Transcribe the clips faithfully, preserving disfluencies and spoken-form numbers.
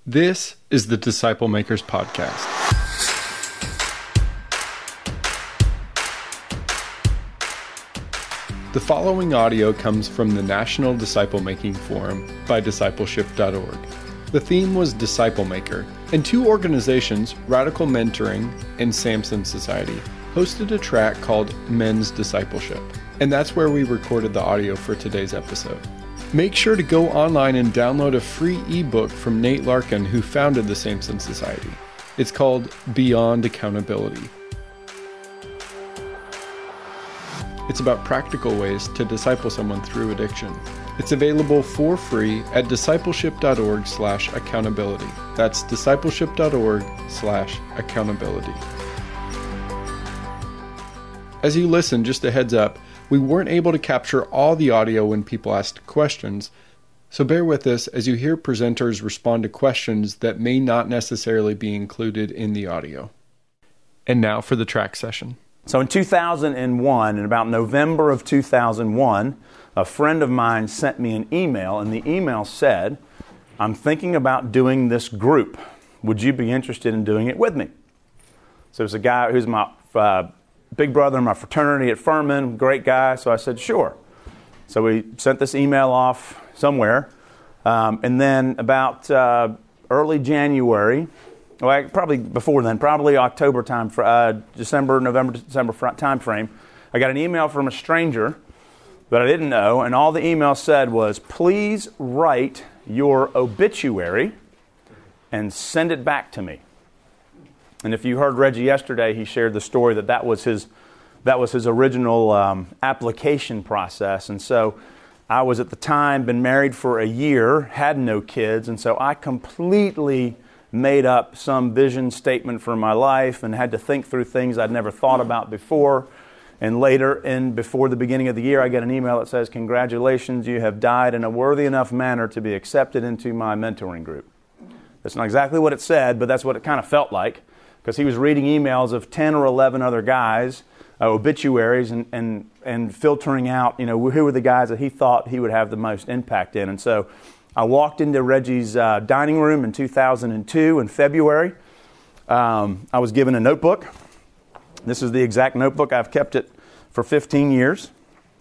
This is the Disciple Makers Podcast. The following audio comes from the National Disciple Making Forum by discipleship dot org. The theme was Disciple Maker, and two organizations, Radical Mentoring and Samson Society, hosted a track called Men's Discipleship, and that's where we recorded the audio for today's episode. Make sure to go online and download a free ebook from Nate Larkin, who founded the Samson Society. It's called Beyond Accountability. It's about practical ways to disciple someone through addiction. It's available for free at discipleship dot org slash accountability. That's discipleship dot org slash accountability. As you listen, just a heads up, we weren't able to capture all the audio when people asked questions, so bear with us as you hear presenters respond to questions that may not necessarily be included in the audio. And now for the track session. So in two thousand one, in about November of two thousand one, a friend of mine sent me an email, and the email said, "I'm thinking about doing this group. Would you be interested in doing it with me?" So it was a guy who's my uh, big brother in my fraternity at Furman, great guy, so I said, sure. So we sent this email off somewhere, um, and then about uh, early January, well, probably before then, probably October time, uh, December, November, December time frame, I got an email from a stranger that I didn't know, and all the email said was, please write your obituary and send it back to me. And if you heard Reggie yesterday, he shared the story that that was his that was his original um, application process. And so I was at the time, been married for a year, had no kids, and so I completely made up some vision statement for my life and had to think through things I'd never thought about before. And later, and before the beginning of the year, I get an email that says, congratulations, you have died in a worthy enough manner to be accepted into my mentoring group. That's not exactly what it said, but that's what it kind of felt like. Because he was reading emails of ten or eleven other guys, uh, obituaries, and, and and filtering out, you know, who were the guys that he thought he would have the most impact in. And so I walked into Reggie's uh, dining room in two thousand two in February. Um, I was given a notebook. This is the exact notebook. I've kept it for fifteen years.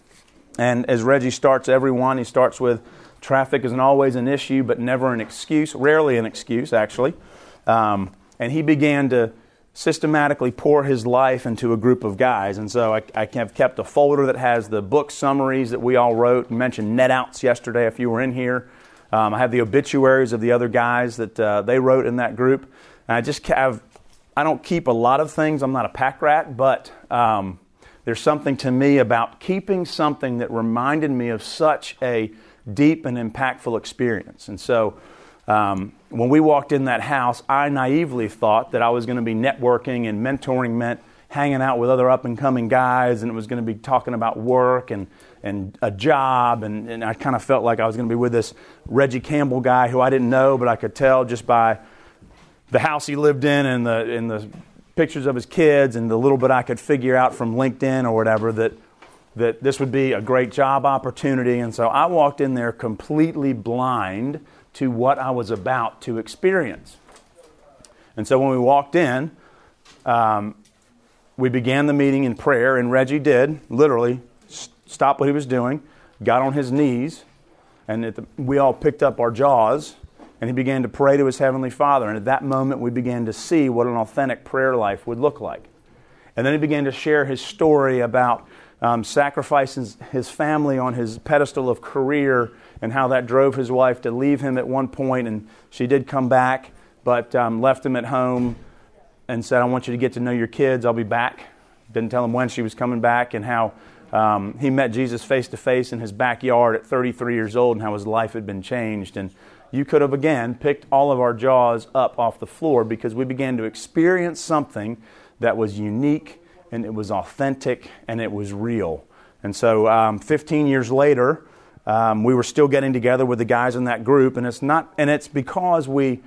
And as Reggie starts every one, he starts with, traffic isn't always an issue, but never an excuse, rarely an excuse, actually. Um, And he began to systematically pour his life into a group of guys. And so I, I have kept a folder that has the book summaries that we all wrote. We mentioned net outs yesterday if you were in here. Um, I have the obituaries of the other guys that uh, they wrote in that group. And I just have, I don't keep a lot of things. I'm not a pack rat, but um, there's something to me about keeping something that reminded me of such a deep and impactful experience. And so Um, when we walked in that house, I naively thought that I was going to be networking, and mentoring meant hanging out with other up-and-coming guys, and it was going to be talking about work and, and a job, and, and I kind of felt like I was going to be with this Reggie Campbell guy who I didn't know, but I could tell just by the house he lived in and the, and the pictures of his kids and the little bit I could figure out from LinkedIn or whatever that, that this would be a great job opportunity. And so I walked in there completely blind to what I was about to experience. And so when we walked in, um, we began the meeting in prayer, and Reggie did, literally, st- stop what he was doing, got on his knees, and at the, we all picked up our jaws, and he began to pray to his Heavenly Father. And at that moment, we began to see what an authentic prayer life would look like. And then he began to share his story about um, sacrificing his family on his pedestal of career, and how that drove his wife to leave him at one point, and she did come back, but um, left him at home and said, I want you to get to know your kids, I'll be back. Didn't tell him when she was coming back, and how um, he met Jesus face to face in his backyard at thirty-three years old, and how his life had been changed. And you could have, again, picked all of our jaws up off the floor, because we began to experience something that was unique, and it was authentic, and it was real. And so um, fifteen years later, Um, we were still getting together with the guys in that group, and it's not, and it's because we,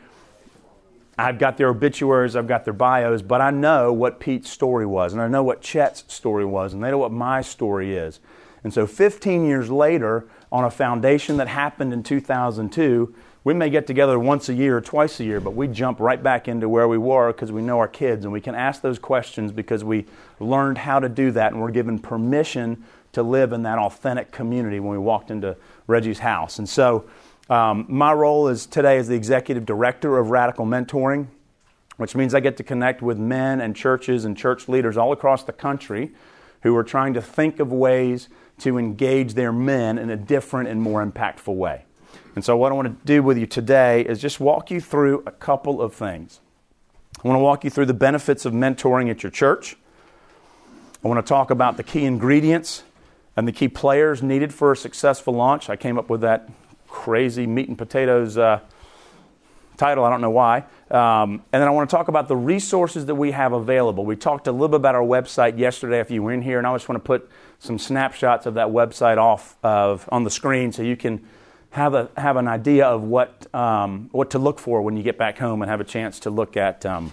I've got their obituaries, I've got their bios, but I know what Pete's story was, and I know what Chet's story was, and they know what my story is. And so fifteen years later, on a foundation that happened in two thousand two, we may get together once a year or twice a year, but we jump right back into where we were because we know our kids, and we can ask those questions because we learned how to do that, and we're given permission to live in that authentic community when we walked into Reggie's house. And so um, my role is today as the executive director of Radical Mentoring, which means I get to connect with men and churches and church leaders all across the country who are trying to think of ways to engage their men in a different and more impactful way. And so what I want to do with you today is just walk you through a couple of things. I want to walk you through the benefits of mentoring at your church. I want to talk about the key ingredients and the key players needed for a successful launch. I came up with that crazy meat and potatoes uh, title. I don't know why. Um, and then I want to talk about the resources that we have available. We talked a little bit about our website yesterday if you were in here, and I just want to put some snapshots of that website off of on the screen so you can have a have an idea of what um, what to look for when you get back home and have a chance to look at um,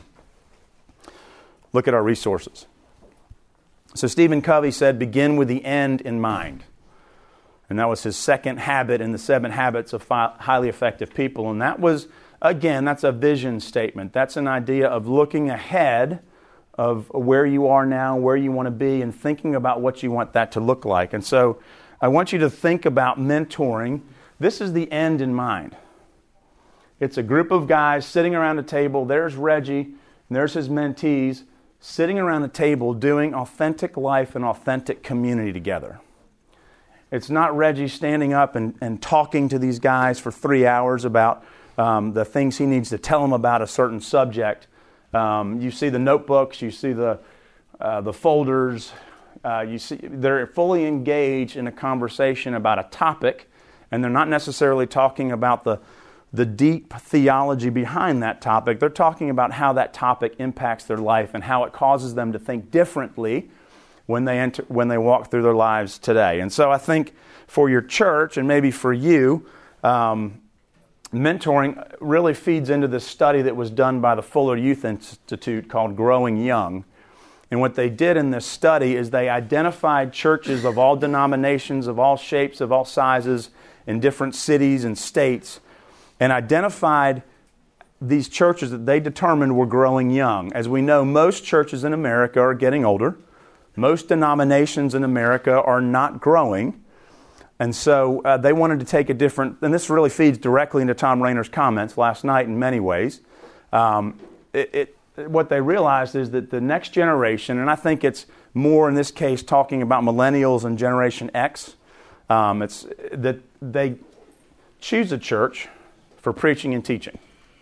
look at our resources. So Stephen Covey said, "Begin with the end in mind," and that was his second habit in the seven habits of fi- highly effective people. And that was, again, that's a vision statement. That's an idea of looking ahead of where you are now, where you want to be, and thinking about what you want that to look like. And so I want you to think about mentoring. This is the end in mind. It's a group of guys sitting around a table. There's Reggie, and there's his mentees, sitting around a table doing authentic life and authentic community together. It's not Reggie standing up and, and talking to these guys for three hours about um, the things he needs to tell them about a certain subject. Um, you see the notebooks, you see the uh, the folders, uh, you see they're fully engaged in a conversation about a topic. And they're not necessarily talking about the, the deep theology behind that topic. They're talking about how that topic impacts their life and how it causes them to think differently when they enter, when they walk through their lives today. And so I think for your church and maybe for you, um, mentoring really feeds into this study that was done by the Fuller Youth Institute called Growing Young. And what they did in this study is they identified churches of all denominations, of all shapes, of all sizes, in different cities and states, and identified these churches that they determined were growing young. As we know, most churches in America are getting older. Most denominations in America are not growing. And so uh, they wanted to take a different, and this really feeds directly into Tom Rainer's comments last night in many ways. Um, it, it, what they realized is that the next generation, and I think it's more in this case talking about millennials and Generation X, Um, it's that they choose a church for preaching and teaching.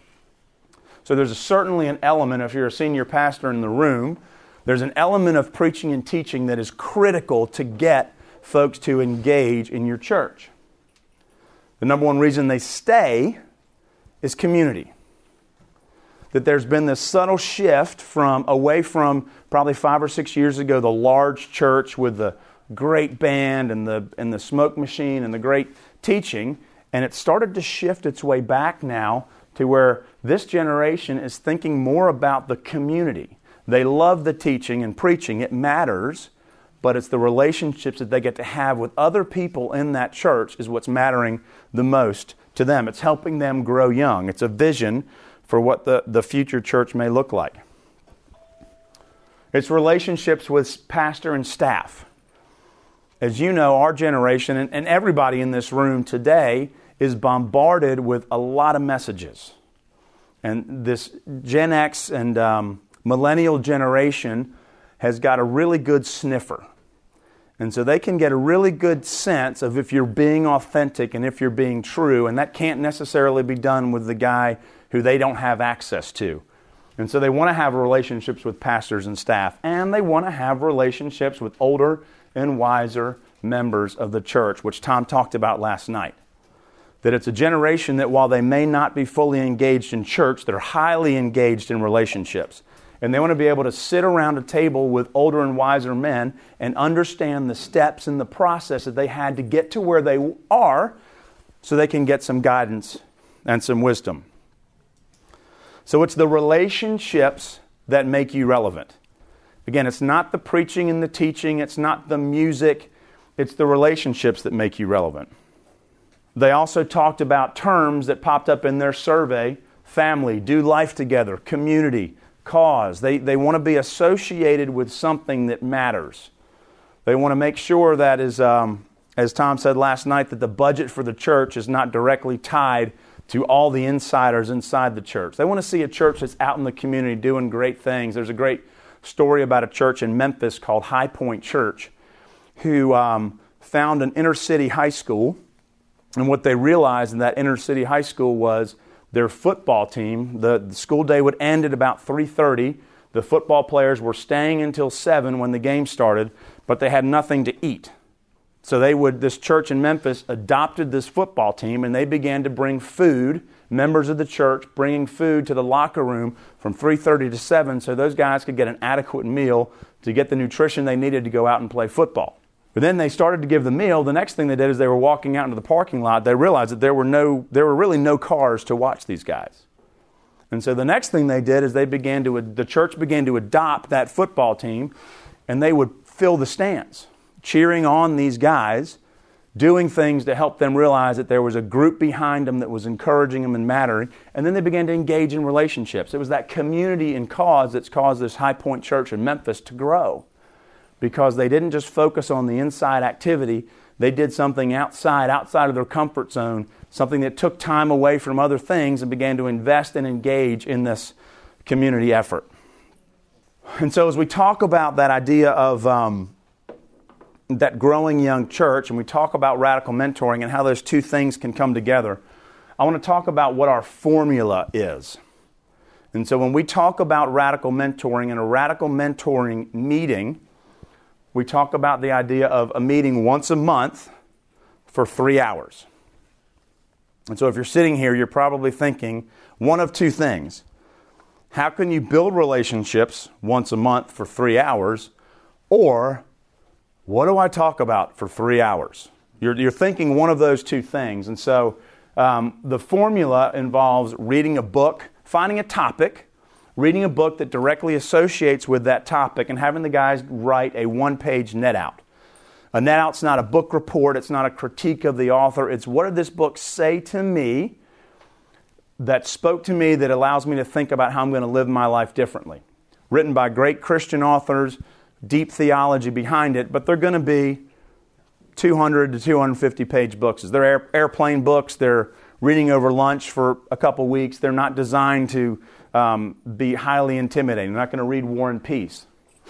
So there's a, certainly an element, if you're a senior pastor in the room, there's an element of preaching and teaching that is critical to get folks to engage in your church. The number one reason they stay is community. That there's been this subtle shift from away from probably five or six years ago, the large church with the great band and the and the smoke machine and the great teaching, and it started to shift its way back now to where this generation is thinking more about the community. They love the teaching and preaching, it matters, but it's the relationships that they get to have with other people in that church is what's mattering the most to them. It's helping them grow young. It's a vision for what the, the future church may look like. It's relationships with pastor and staff. As you know, our generation and, and everybody in this room today is bombarded with a lot of messages. And this Gen X and um, millennial generation has got a really good sniffer. And so they can get a really good sense of if you're being authentic and if you're being true. And that can't necessarily be done with the guy who they don't have access to. And so they want to have relationships with pastors and staff. And they want to have relationships with older and wiser members of the church, which Tom talked about last night. That it's a generation that while they may not be fully engaged in church, they're highly engaged in relationships. And they want to be able to sit around a table with older and wiser men and understand the steps and the process that they had to get to where they are so they can get some guidance and some wisdom. So it's the relationships that make you relevant. Again, it's not the preaching and the teaching, it's not the music, it's the relationships that make you relevant. They also talked about terms that popped up in their survey: family, do life together, community, cause. They, they want to be associated with something that matters. They want to make sure that, as, um, as Tom said last night, that the budget for the church is not directly tied to all the insiders inside the church. They want to see a church that's out in the community doing great things. There's a great story about a church in Memphis called High Point Church, who um, found an inner city high school. And what they realized in that inner city high school was their football team, the, the school day would end at about three thirty. The football players were staying until seven when the game started, but they had nothing to eat. So they would, this church in Memphis adopted this football team, and they began to bring food, members of the church bringing food to the locker room from three thirty to seven, so those guys could get an adequate meal to get the nutrition they needed to go out and play football. But then they started to give the meal. The next thing they did is they were walking out into the parking lot. They realized that there were no, there were really no cars to watch these guys. And so the next thing they did is they began to, the church began to adopt that football team, and they would fill the stands, cheering on these guys, doing things to help them realize that there was a group behind them that was encouraging them and mattering. And then they began to engage in relationships. It was that community and cause that's caused this High Point Church in Memphis to grow, because they didn't just focus on the inside activity. They did something outside, outside of their comfort zone, something that took time away from other things and began to invest and engage in this community effort. And so as we talk about that idea of um, that growing young church, and we talk about radical mentoring and how those two things can come together, I want to talk about what our formula is. And so when we talk about radical mentoring and a radical mentoring meeting, we talk about the idea of a meeting once a month for three hours. And so if you're sitting here, you're probably thinking one of two things. How can you build relationships once a month for three hours? Or what do I talk about for three hours? You're, you're thinking one of those two things. And so um, the formula involves reading a book, finding a topic, reading a book that directly associates with that topic, and having the guys write a one-page net out. A net out's not a book report. It's not a critique of the author. It's what did this book say to me that spoke to me that allows me to think about how I'm going to live my life differently. Written by great Christian authors, deep theology behind it, but they're going to be two hundred to two hundred fifty page books. They're air, airplane books. They're reading over lunch for a couple weeks. They're not designed to um, be highly intimidating. They're not going to read War and Peace.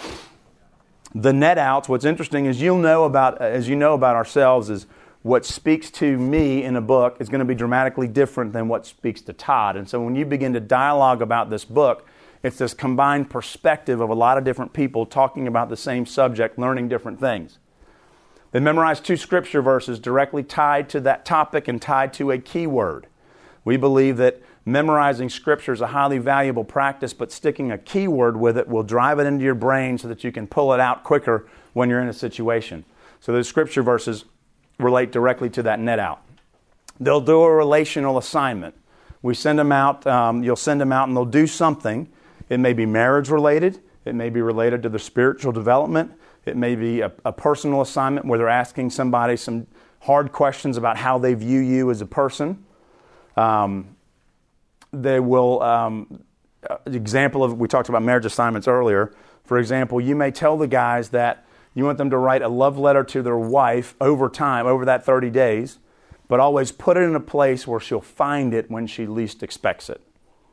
The net outs, what's interesting is you'll know about, as you know about ourselves, is what speaks to me in a book is going to be dramatically different than what speaks to Todd. And so when you begin to dialogue about this book, it's this combined perspective of a lot of different people talking about the same subject, learning different things. They memorize two scripture verses directly tied to that topic and tied to a key word. We believe that memorizing scripture is a highly valuable practice, but sticking a key word with it will drive it into your brain so that you can pull it out quicker when you're in a situation. So those scripture verses relate directly to that net out. They'll do a relational assignment. We send them out, um, you'll send them out and they'll do something. It may be marriage related. It may be related to their spiritual development. It may be a, a personal assignment where they're asking somebody some hard questions about how they view you as a person. Um, they will, um, example of, we talked about marriage assignments earlier. For example, you may tell the guys that you want them to write a love letter to their wife over time, over that thirty days, but always put it in a place where she'll find it when she least expects it.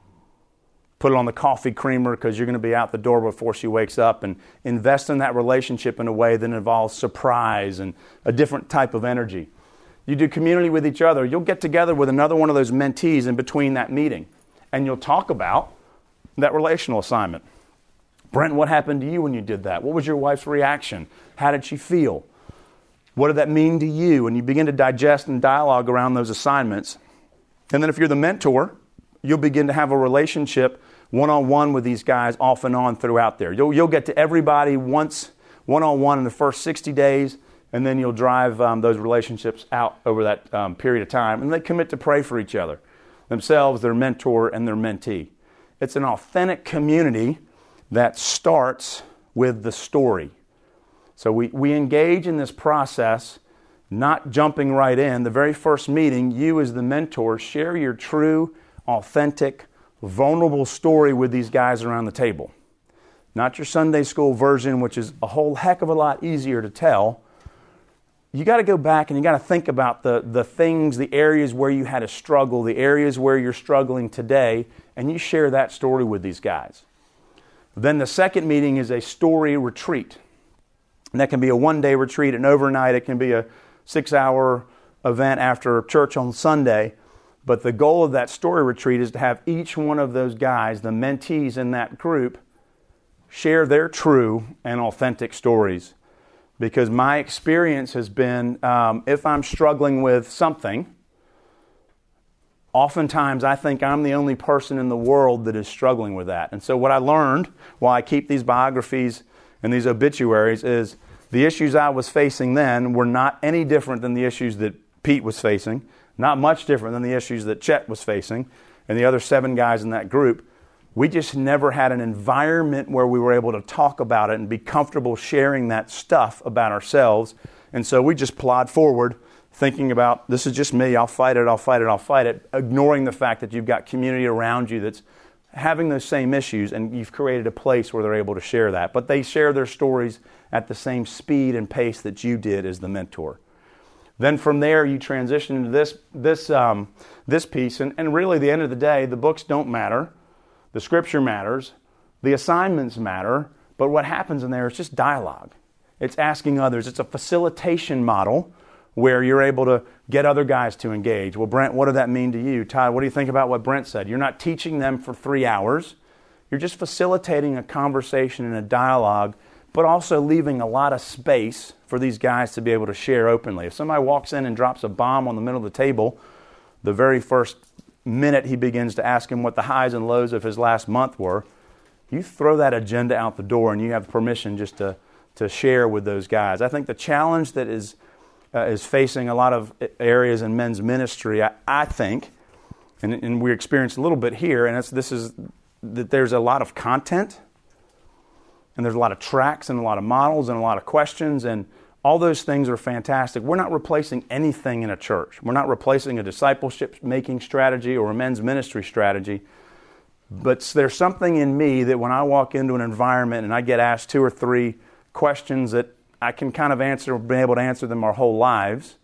Put it on the coffee creamer because you're going to be out the door before she wakes up, and invest in that relationship in a way that involves surprise and a different type of energy. You do community with each other. You'll get together with another one of those mentees in between that meeting, and you'll talk about that relational assignment. Brent, what happened to you when you did that? What was your wife's reaction? How did she feel? What did that mean to you? And you begin to digest and dialogue around those assignments. And then if you're the mentor, you'll begin to have a relationship one-on-one with these guys off and on throughout there. You'll, you'll get to everybody once one-on-one in the first sixty days, and then you'll drive um, those relationships out over that um, period of time. And they commit to pray for each other, themselves, their mentor, and their mentee. It's an authentic community that starts with the story. So we, we engage in this process not jumping right in. The very first meeting, you as the mentor, share your true, authentic, vulnerable story with these guys around the table. Not your Sunday school version, which is a whole heck of a lot easier to tell. You got to go back and you got to think about the, the things, the areas where you had a struggle, the areas where you're struggling today, and you share that story with these guys. Then the second meeting is a story retreat. And that can be a one-day retreat, an overnight. It can be a six-hour event after church on Sunday. But the goal of that story retreat is to have each one of those guys, the mentees in that group, share their true and authentic stories. Because my experience has been, um, if I'm struggling with something, oftentimes I think I'm the only person in the world that is struggling with that. And so what I learned while I keep these biographies and these obituaries is the issues I was facing then were not any different than the issues that Pete was facing, not much different than the issues that Chet was facing and the other seven guys in that group. We just never had an environment where we were able to talk about it and be comfortable sharing that stuff about ourselves. And so we just plod forward thinking about, this is just me, I'll fight it, I'll fight it, I'll fight it, ignoring the fact that you've got community around you that's having those same issues, and you've created a place where they're able to share that. But they share their stories at the same speed and pace that you did as the mentor. Then from there, you transition into this this um, this piece, and, and really, at the end of the day, the books don't matter. The scripture matters, the assignments matter, but what happens in there is just dialogue. It's asking others. It's a facilitation model where you're able to get other guys to engage. Well, Brent, what did that mean to you? Todd, what do you think about what Brent said? You're not teaching them for three hours. You're just facilitating a conversation and a dialogue, but also leaving a lot of space for these guys to be able to share openly. If somebody walks in and drops a bomb on the middle of the table, the very first minute he begins to ask him what the highs and lows of his last month were, you throw that agenda out the door and you have permission just to, to share with those guys. I think the challenge that is uh, is facing a lot of areas in men's ministry, I, I think, and, and we experienced a little bit here, and it's, this is that there's a lot of content, and there's a lot of tracks and a lot of models and a lot of questions, and all those things are fantastic. We're not replacing anything in a church. We're not replacing a discipleship-making strategy or a men's ministry strategy. But there's something in me that when I walk into an environment and I get asked two or three questions that I can kind of answer, been able to answer them our whole lives,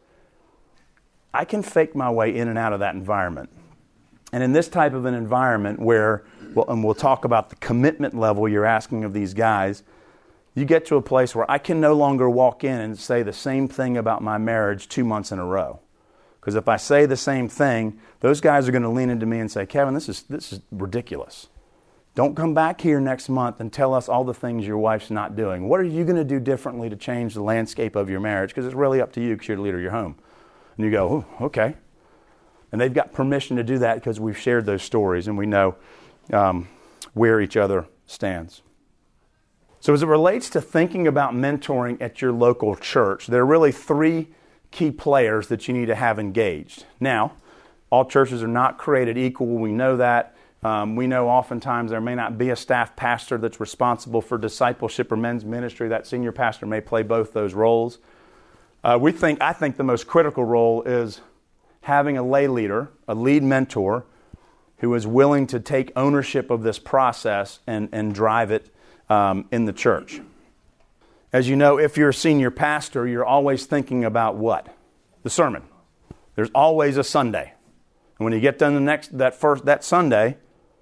I can fake my way in and out of that environment. And in this type of an environment where, well, and we'll talk about the commitment level you're asking of these guys, you get to a place where I can no longer walk in and say the same thing about my marriage two months in a row. Because if I say the same thing, those guys are going to lean into me and say, Kevin, this is this is ridiculous. Don't come back here next month and tell us all the things your wife's not doing. What are you going to do differently to change the landscape of your marriage? Because it's really up to you because you're the leader of your home. And you go, oh, okay. And they've got permission to do that because we've shared those stories and we know um, where each other stands. So as it relates to thinking about mentoring at your local church, there are really three key players that you need to have engaged. Now, all churches are not created equal. We know that. Um, we know oftentimes there may not be a staff pastor that's responsible for discipleship or men's ministry. That senior pastor may play both those roles. Uh, we think, I think the most critical role is having a lay leader, a lead mentor, who is willing to take ownership of this process and, and drive it Um, in the church. As you know, if you're a senior pastor, you're always thinking about what? The sermon. There's always a Sunday. And when you get done the next that first that Sunday,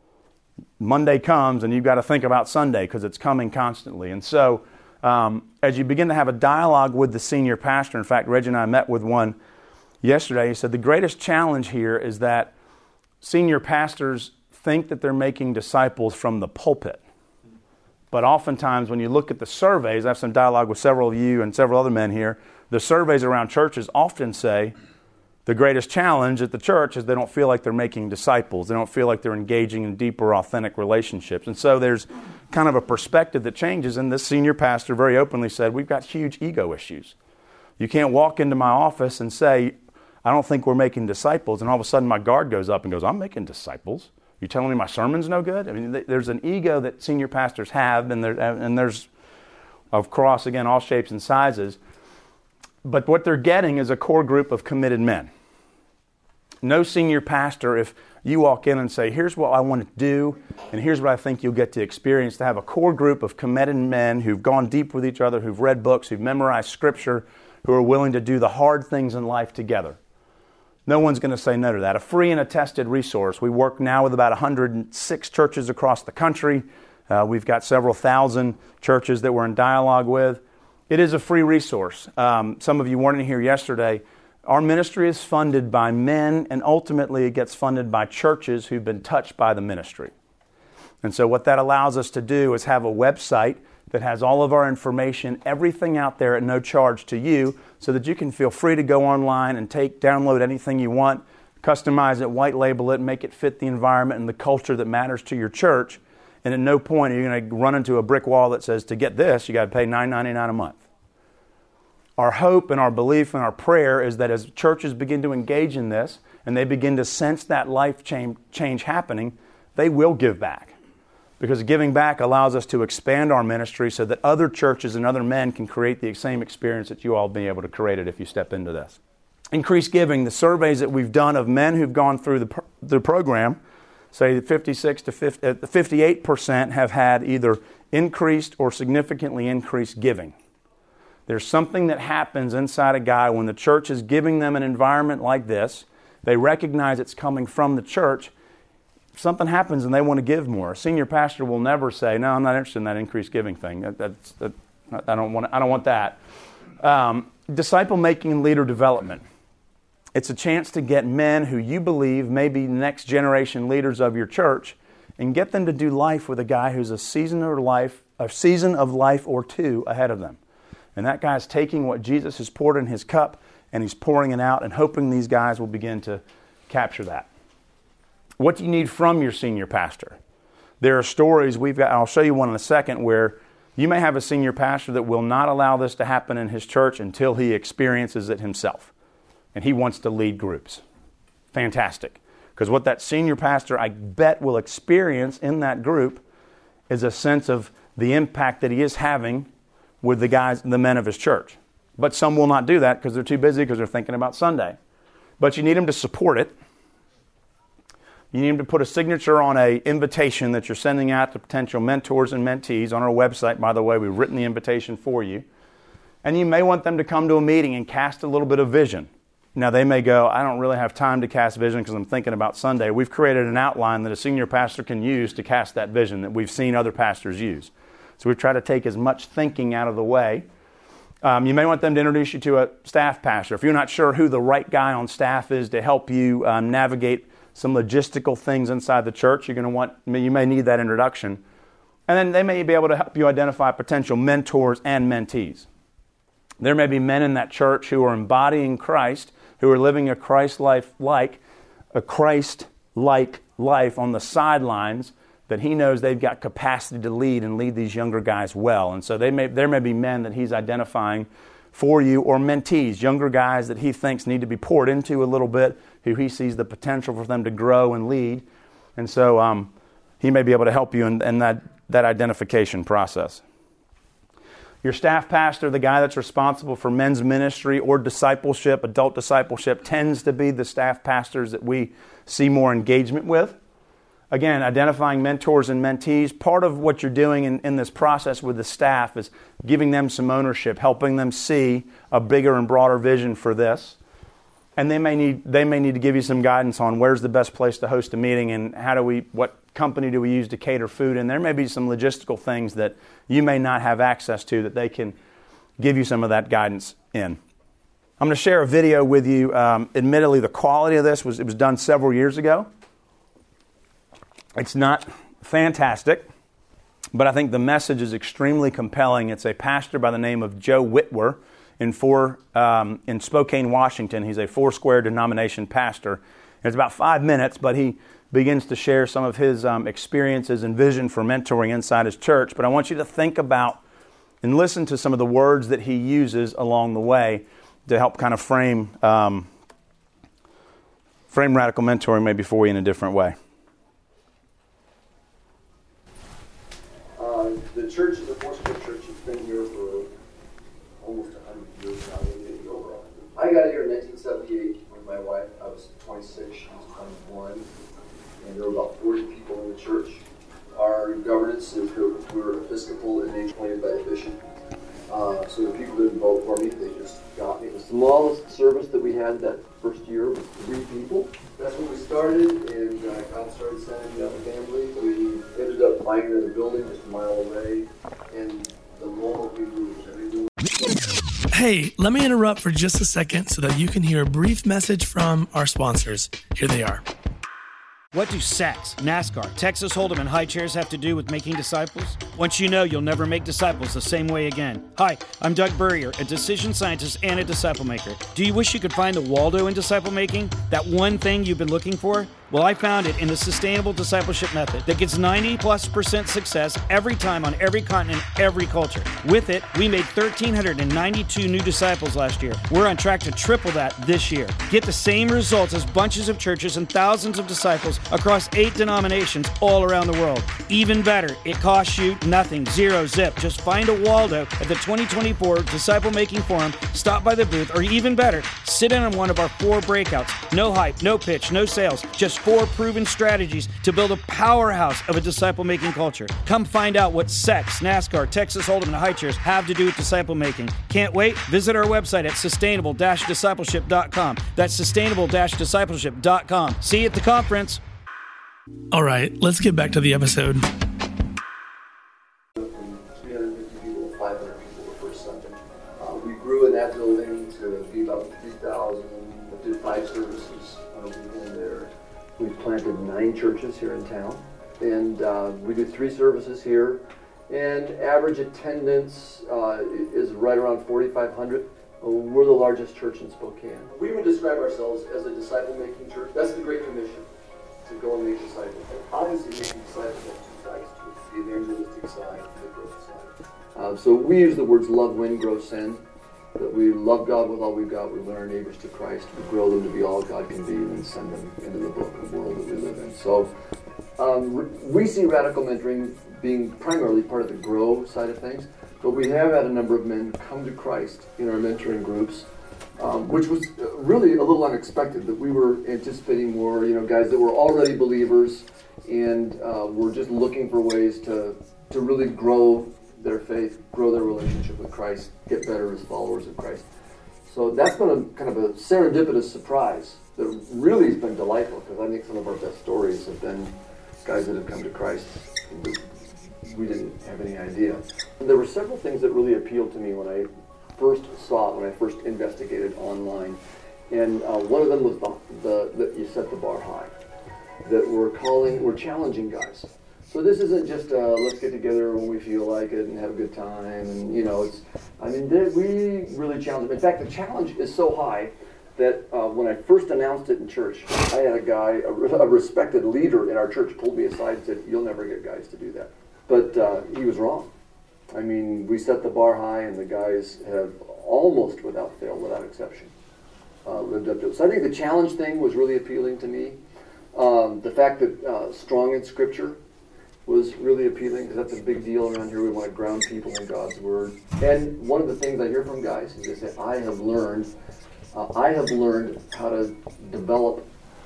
Monday comes and you've got to think about Sunday because it's coming constantly. And so um, as you begin to have a dialogue with the senior pastor, in fact, Reggie and I met with one yesterday. He said the greatest challenge here is that senior pastors think that they're making disciples from the pulpit. But oftentimes when you look at the surveys, I have some dialogue with several of you and several other men here, the surveys around churches often say the greatest challenge at the church is they don't feel like they're making disciples. They don't feel like they're engaging in deeper, authentic relationships. And so there's kind of a perspective that changes. And this senior pastor very openly said, we've got huge ego issues. You can't walk into my office and say, I don't think we're making disciples. And all of a sudden my guard goes up and goes, I'm making disciples. You telling me my sermon's no good? I mean, there's an ego that senior pastors have, and, there, and there's, of course, again, all shapes and sizes. but what they're getting is a core group of committed men. No senior pastor, if you walk in and say, here's what I want to do, and here's what I think you'll get to experience, to have a core group of committed men who've gone deep with each other, who've read books, who've memorized Scripture, who are willing to do the hard things in life together. No one's going to say no to that. A free and a tested resource. We work now with about one hundred six churches across the country. Uh, we've got several thousand churches that we're in dialogue with. It is a free resource. Um, some of you weren't here yesterday. Our ministry is funded by men, and ultimately it gets funded by churches who've been touched by the ministry. And so what that allows us to do is have a website that has all of our information, everything out there at no charge to you, so that you can feel free to go online and take, download anything you want, customize it, white label it, make it fit the environment and the culture that matters to your church. And at no point are you going to run into a brick wall that says, to get this, you got to pay nine ninety-nine a month. Our hope and our belief and our prayer is that as churches begin to engage in this and they begin to sense that life change, change happening, they will give back. Because giving back allows us to expand our ministry so that other churches and other men can create the same experience that you all will be able to create it if you step into this. Increased giving. The surveys that we've done of men who've gone through the, the program say that fifty-six to fifty-eight percent have had either increased or significantly increased giving. There's something that happens inside a guy when the church is giving them an environment like this. They recognize it's coming from the church. Something happens and they want to give more. A senior pastor will never say, no, I'm not interested in that increased giving thing. That, that's, that, I don't want, I don't want that. Um, disciple making and leader development. It's a chance to get men who you believe may be next generation leaders of your church and get them to do life with a guy who's a season of life, a season of life or two ahead of them. And that guy's taking what Jesus has poured in his cup and he's pouring it out and hoping these guys will begin to capture that. What do you need from your senior pastor? There are stories we've got, I'll show you one in a second, where you may have a senior pastor that will not allow this to happen in his church until he experiences it himself. And he wants to lead groups. Fantastic. Because what that senior pastor, I bet, will experience in that group is a sense of the impact that he is having with the guys, the men of his church. But some will not do that because they're too busy because they're thinking about Sunday. But you need them to support it. You need them to put a signature on an invitation that you're sending out to potential mentors and mentees. On our website, by the way, we've written the invitation for you. And you may want them to come to a meeting and cast a little bit of vision. Now, they may go, I don't really have time to cast vision because I'm thinking about Sunday. We've created an outline that a senior pastor can use to cast that vision that we've seen other pastors use. So we've tried to take as much thinking out of the way. Um, you may want them to introduce you to a staff pastor. If you're not sure who the right guy on staff is to help you um, navigate some logistical things inside the church, you're going to want, you may need that introduction. And then they may be able to help you identify potential mentors and mentees. There may be men in that church who are embodying Christ, who are living a Christ-like, like a Christ-like life on the sidelines, that he knows they've got capacity to lead and lead these younger guys well. And so they may, there may be men that he's identifying for you, or mentees, younger guys that he thinks need to be poured into a little bit, who he sees the potential for them to grow and lead. And so um, he may be able to help you in, in that, that identification process. Your staff pastor, the guy that's responsible for men's ministry or discipleship, adult discipleship, tends to be the staff pastors that we see more engagement with. Again, identifying mentors and mentees. Part of what you're doing in, in this process with the staff is giving them some ownership, helping them see a bigger and broader vision for this. And they may need they may need to give you some guidance on where's the best place to host a meeting and how do we what company do we use to cater food. And there may be some logistical things that you may not have access to that they can give you some of that guidance in. I'm going to share a video with you. Um, admittedly, the quality of this was it was done several years ago. It's not fantastic, but I think the message is extremely compelling. It's a pastor by the name of Joe Whitwer in four um, in Spokane, Washington. He's a Foursquare denomination pastor. It's about five minutes, but he begins to share some of his um, experiences and vision for mentoring inside his church. But I want you to think about and listen to some of the words that he uses along the way to help kind of frame um, frame radical mentoring maybe for you in a different way. The church is a Foursquare church. It's been here for almost one hundred years now. I got here in nineteen seventy-eight with my wife. I was twenty-six, she was twenty-one, and there were about forty people in the church. Our governance is that we were Episcopal and age appointed by the bishop. Uh, so the people didn't vote for me, they just got me. The smallest service that we had that first year was three people. That's when we started, and uh, God started sending me out a family. We ended up buying another building just a mile away, and the moment we moved, everything. Hey, let me interrupt for just a second so that you can hear a brief message from our sponsors. Here they are. What do SACS, NASCAR, Texas Hold'em, and high chairs have to do with making disciples? Once you know, you'll never make disciples the same way again. Hi, I'm Doug Burrier, a decision scientist and a disciple maker. Do you wish you could find a Waldo in disciple making? That one thing you've been looking for? Well, I found it in the Sustainable Discipleship Method that gets ninety plus percent success every time on every continent, every culture. With it, we made one thousand three hundred ninety-two new disciples last year. We're on track to triple that this year. Get the same results as bunches of churches and thousands of disciples across eight denominations all around the world. Even better, it costs you nothing, zero zip. Just find a Waldo at the twenty twenty-four Disciple Making Forum, stop by the booth, or even better, sit in on one of our four breakouts. No hype, no pitch, no sales, just four proven strategies to build a powerhouse of a disciple-making culture. Come find out what SEX, NASCAR, Texas Hold'em, and high chairs have to do with disciple making. Can't wait? Visit our website at sustainable dash discipleship dot com. That's sustainable dash discipleship dot com. See you at the conference. All right, let's get back to the episode. From three hundred fifty people to five hundred people the first Sunday. Uh, we grew in that building to be about three thousand. We did five services on a weekend there. We've planted nine churches here in town, and uh, we do three services here, and average attendance uh, is right around forty-five hundred. Uh, we're the largest church in Spokane. We would describe ourselves as a disciple-making church. That's the Great Commission, to go and make disciples. And obviously making disciples has two sides to it, the evangelistic side and the growth side. Uh, so we use the words love, win, grow, send. That we love God with all we've got, we learn our neighbors to Christ, we grow them to be all God can be, and then send them into the broken world that we live in. So um, we see radical mentoring being primarily part of the grow side of things, but we have had a number of men come to Christ in our mentoring groups, um, which was really a little unexpected, that we were anticipating more, you know, guys that were already believers and uh, were just looking for ways to, to really grow their faith, grow their relationship with Christ, get better as followers of Christ. So that's been a kind of a serendipitous surprise that really has been delightful, because I think some of our best stories have been guys that have come to Christ that we didn't have any idea. And there were several things that really appealed to me when I first saw it, when I first investigated online. And uh, one of them was the, the, that you set the bar high, that we're calling, we're challenging guys. So this isn't just uh, let's get together when we feel like it and have a good time, and you know, it's. I mean, we really challenge them. In fact, the challenge is so high that uh, when I first announced it in church, I had a guy, a, a respected leader in our church, pulled me aside and said, "You'll never get guys to do that." But uh, he was wrong. I mean, we set the bar high, and the guys have almost without fail, without exception, uh, lived up to it. So I think the challenge thing was really appealing to me. Um, the fact that uh, strong in Scripture was really appealing, because that's a big deal around here. We want to ground people in God's Word. And one of the things I hear from guys is they say, I have learned, uh, I have learned how to develop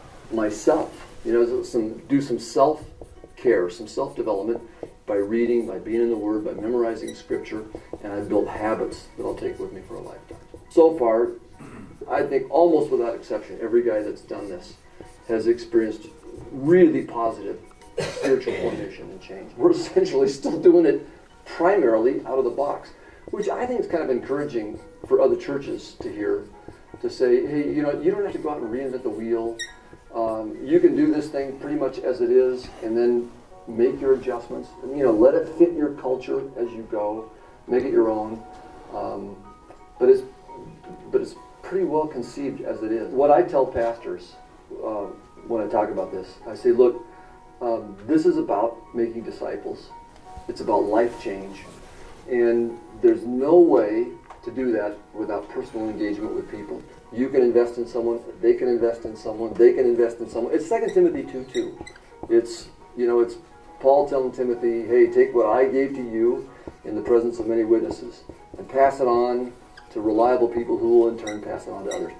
myself. You know, some do some self-care, some self-development by reading, by being in the Word, by memorizing Scripture, and I've built habits that I'll take with me for a lifetime. So far, I think almost without exception, every guy that's done this has experienced really positive spiritual formation and change. We're essentially still doing it primarily out of the box, which I think is kind of encouraging for other churches to hear, to say, hey, you know, you don't have to go out and reinvent the wheel. Um, you can do this thing pretty much as it is, and then make your adjustments. And, you know, let it fit your culture as you go. Make it your own. Um, but it's but it's pretty well conceived as it is. What I tell pastors uh, when I talk about this, I say, look, Um, this is about making disciples. It's about life change. And there's no way to do that without personal engagement with people. You can invest in someone, they can invest in someone, they can invest in someone. It's Second Timothy two two. It's, you know, it's Paul telling Timothy, hey, take what I gave to you in the presence of many witnesses and pass it on to reliable people who will in turn pass it on to others.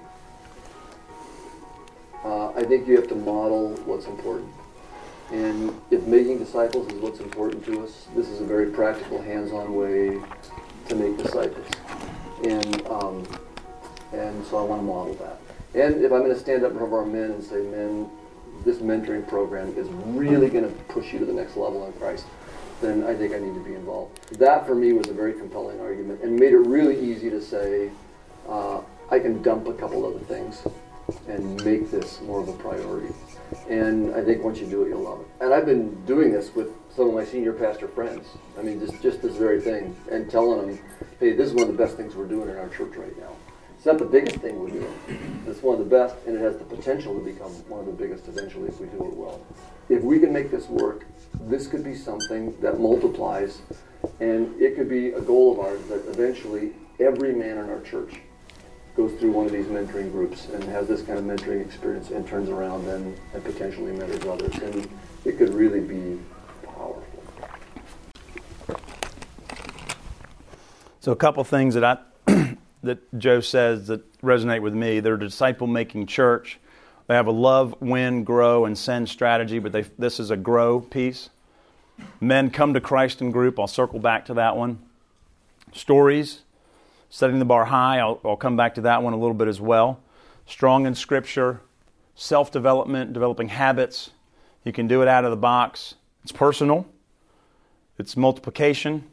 Uh, I think you have to model what's important. And if making disciples is what's important to us, this is a very practical, hands-on way to make disciples. And um, and so I want to model that. And if I'm going to stand up in front of our men and say, men, this mentoring program is really going to push you to the next level in Christ, then I think I need to be involved. That for me was a very compelling argument and made it really easy to say, uh, I can dump a couple other things and make this more of a priority. And I think once you do it, you'll love it. And I've been doing this with some of my senior pastor friends. I mean, just, just this very thing, and telling them, hey, this is one of the best things we're doing in our church right now. It's not the biggest thing we're doing. It's one of the best, and it has the potential to become one of the biggest eventually if we do it well. If we can make this work, this could be something that multiplies, and it could be a goal of ours that eventually every man in our church goes through one of these mentoring groups and has this kind of mentoring experience and turns around and, and potentially mentors others. And it could really be powerful. So a couple things that I that Joe says that resonate with me. They're a disciple-making church. They have a love, win, grow, and send strategy, but they, this is a grow piece. Men come to Christ in group. I'll circle back to that one. Stories, setting the bar high. I'll, I'll come back to that one a little bit as well. Strong in Scripture, self-development, developing habits. You can do it out of the box. It's personal. It's multiplication.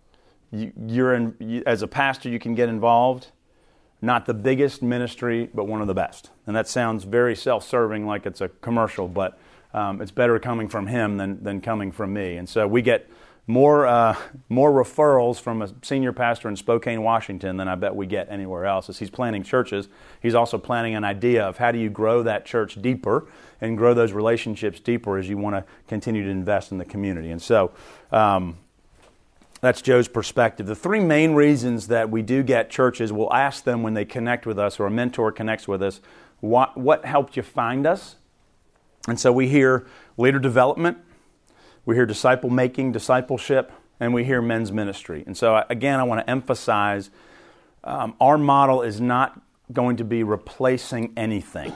You, you're in, you, as a pastor, you can get involved. Not the biggest ministry, but one of the best. And that sounds very self-serving, like it's a commercial, but um, it's better coming from him than, than coming from me. And so we get more uh, more referrals from a senior pastor in Spokane, Washington than I bet we get anywhere else. As he's planning churches, he's also planning an idea of how do you grow that church deeper and grow those relationships deeper as you want to continue to invest in the community. And so um, that's Joe's perspective. The three main reasons that we do get churches, we'll ask them when they connect with us or a mentor connects with us, what, what helped you find us? And so we hear leader development, we hear disciple making, discipleship, and we hear men's ministry. And so again, I want to emphasize um, our model is not going to be replacing anything.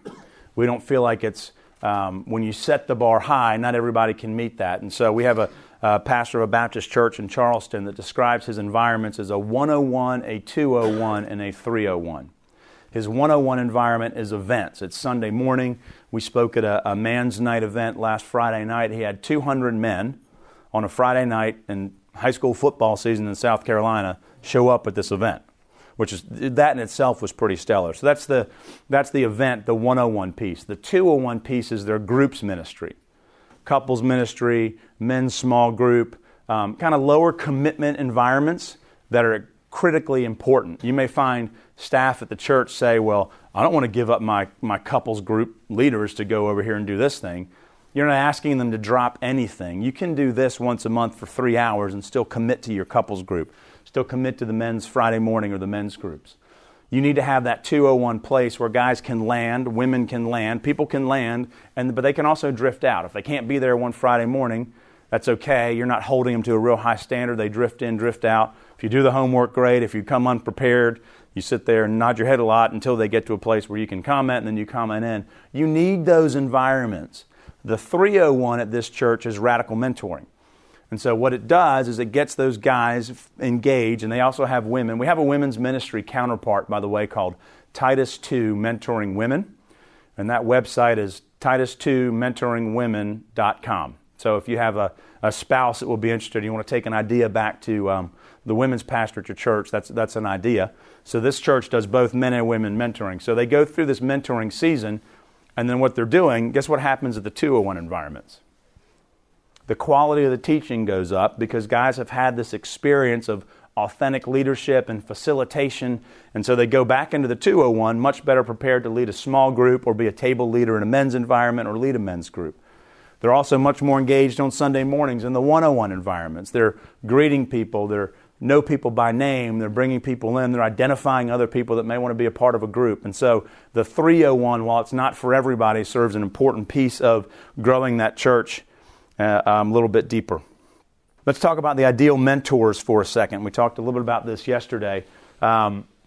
We don't feel like it's, um, when you set the bar high, not everybody can meet that. And so we have a Uh, pastor of a Baptist church in Charleston that describes his environments as a one oh one, a two oh one, and a three oh one. His one oh one environment is events. It's Sunday morning. We spoke at a, a man's night event last Friday night. He had two hundred men on a Friday night in high school football season in South Carolina show up at this event, which is, that in itself was pretty stellar. So that's the, that's the event, the one oh one piece. The two oh one piece is their groups ministry. Couples ministry, men's small group, um, kind of lower commitment environments that are critically important. You may find staff at the church say, well, I don't want to give up my, my couples group leaders to go over here and do this thing. You're not asking them to drop anything. You can do this once a month for three hours and still commit to your couples group, still commit to the men's Friday morning or the men's groups. You need to have that two oh one place where guys can land, women can land, people can land, and but they can also drift out. If they can't be there one Friday morning, that's okay. You're not holding them to a real high standard. They drift in, drift out. If you do the homework, great. If you come unprepared, you sit there and nod your head a lot until they get to a place where you can comment, and then you comment in. You need those environments. The three oh one at this church is radical mentoring. And so what it does is it gets those guys engaged, and they also have women. We have a women's ministry counterpart, by the way, called Titus two Mentoring Women. And that website is titus two mentoring women dot com. So if you have a, a spouse that will be interested, you want to take an idea back to um, the women's pastor at your church, that's, that's an idea. So this church does both men and women mentoring. So they go through this mentoring season, and then what they're doing, guess what happens at the two oh one environments? The quality of the teaching goes up because guys have had this experience of authentic leadership and facilitation, and so they go back into the two oh one much better prepared to lead a small group or be a table leader in a men's environment or lead a men's group. They're also much more engaged on Sunday mornings in the one oh one environments. They're greeting people, they're know people by name, they're bringing people in, they're identifying other people that may want to be a part of a group. And so the three oh one, while it's not for everybody, serves an important piece of growing that church Uh, um, a little bit deeper. Let's talk about the ideal mentors for a second. We talked a little bit about this yesterday. Um,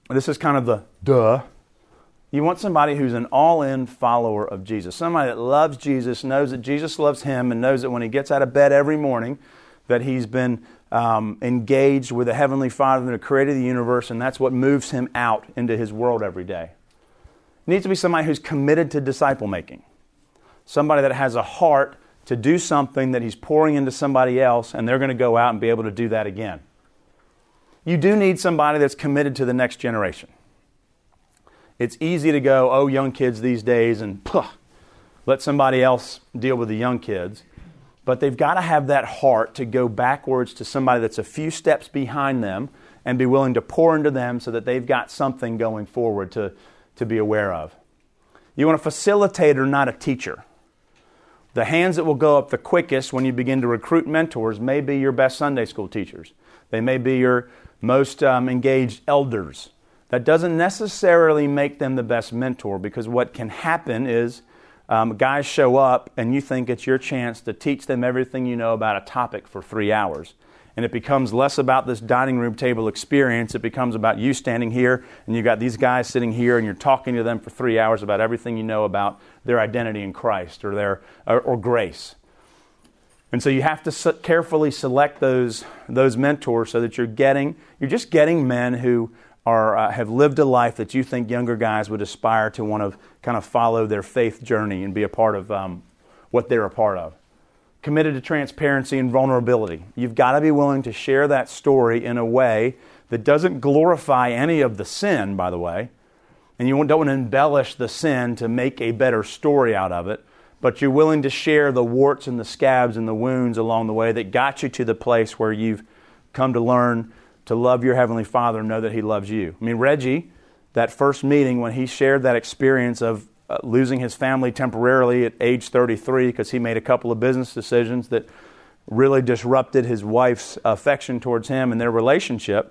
this is kind of the duh. You want somebody who's an all-in follower of Jesus. Somebody that loves Jesus, knows that Jesus loves him, and knows that when he gets out of bed every morning, that he's been um, engaged with the Heavenly Father that created the universe, and that's what moves him out into his world every day. It needs to be somebody who's committed to disciple making. Somebody that has a heart to do something that he's pouring into somebody else, and they're going to go out and be able to do that again. You do need somebody that's committed to the next generation. It's easy to go, oh, young kids these days, and puh, let somebody else deal with the young kids. But they've got to have that heart to go backwards to somebody that's a few steps behind them and be willing to pour into them so that they've got something going forward to, to be aware of. You want a facilitator, not a teacher. The hands that will go up the quickest when you begin to recruit mentors may be your best Sunday school teachers. They may be your most um, engaged elders. That doesn't necessarily make them the best mentor, because what can happen is um, guys show up and you think it's your chance to teach them everything you know about a topic for three hours. And it becomes less about this dining room table experience. It becomes about you standing here and you've got these guys sitting here and you're talking to them for three hours about everything you know about their identity in Christ or their or, or grace. And so you have to carefully select those those mentors so that you're getting you're just getting men who Or uh, have lived a life that you think younger guys would aspire to want to kind of follow their faith journey and be a part of um, what they're a part of. Committed to transparency and vulnerability. You've got to be willing to share that story in a way that doesn't glorify any of the sin, by the way, and you don't want to embellish the sin to make a better story out of it, but you're willing to share the warts and the scabs and the wounds along the way that got you to the place where you've come to learn to love your Heavenly Father and know that He loves you. I mean, Reggie, that first meeting when he shared that experience of uh, losing his family temporarily at age thirty-three because he made a couple of business decisions that really disrupted his wife's affection towards him and their relationship,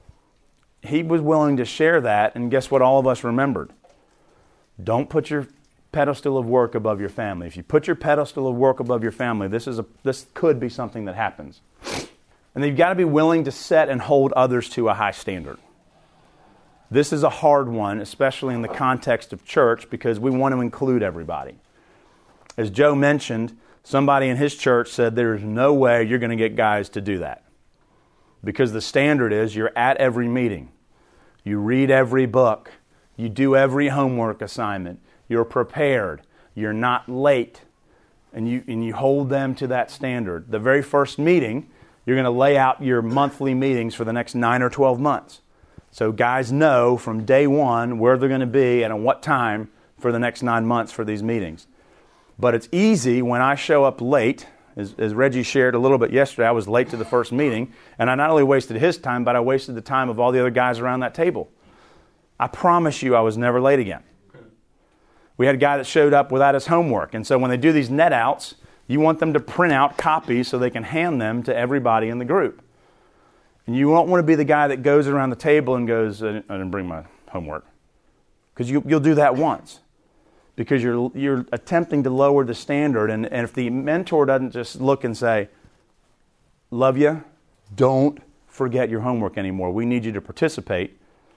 he was willing to share that, and guess what all of us remembered? Don't put your pedestal of work above your family. If you put your pedestal of work above your family, this is a this could be something that happens. And you've got to be willing to set and hold others to a high standard. This is a hard one, especially in the context of church, because we want to include everybody. As Joe mentioned, somebody in his church said there's no way you're going to get guys to do that. Because the standard is you're at every meeting. You read every book. You do every homework assignment. You're prepared. You're not late. And you, and you hold them to that standard. The very first meeting, you're going to lay out your monthly meetings for the next nine or twelve months. So guys know from day one where they're going to be and at what time for the next nine months for these meetings. But it's easy when I show up late, as, as Reggie shared a little bit yesterday, I was late to the first meeting, and I not only wasted his time, but I wasted the time of all the other guys around that table. I promise you I was never late again. We had a guy that showed up without his homework, and so when they do these net outs, you want them to print out copies so they can hand them to everybody in the group. And you don't want to be the guy that goes around the table and goes, I didn't bring my homework. Because you, you'll do that once. Because you're you're attempting to lower the standard. And, and if the mentor doesn't just look and say, love you, don't forget your homework anymore. We need you to participate.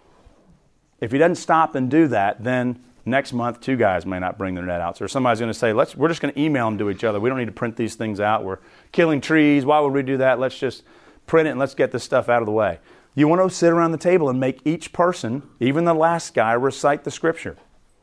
If he doesn't stop and do that, then next month, two guys may not bring their net outs. Or somebody's going to say, Let's, we're just going to email them to each other. We don't need to print these things out. We're killing trees. Why would we do that? Let's just print it and let's get this stuff out of the way. You want to sit around the table and make each person, even the last guy, recite the Scripture.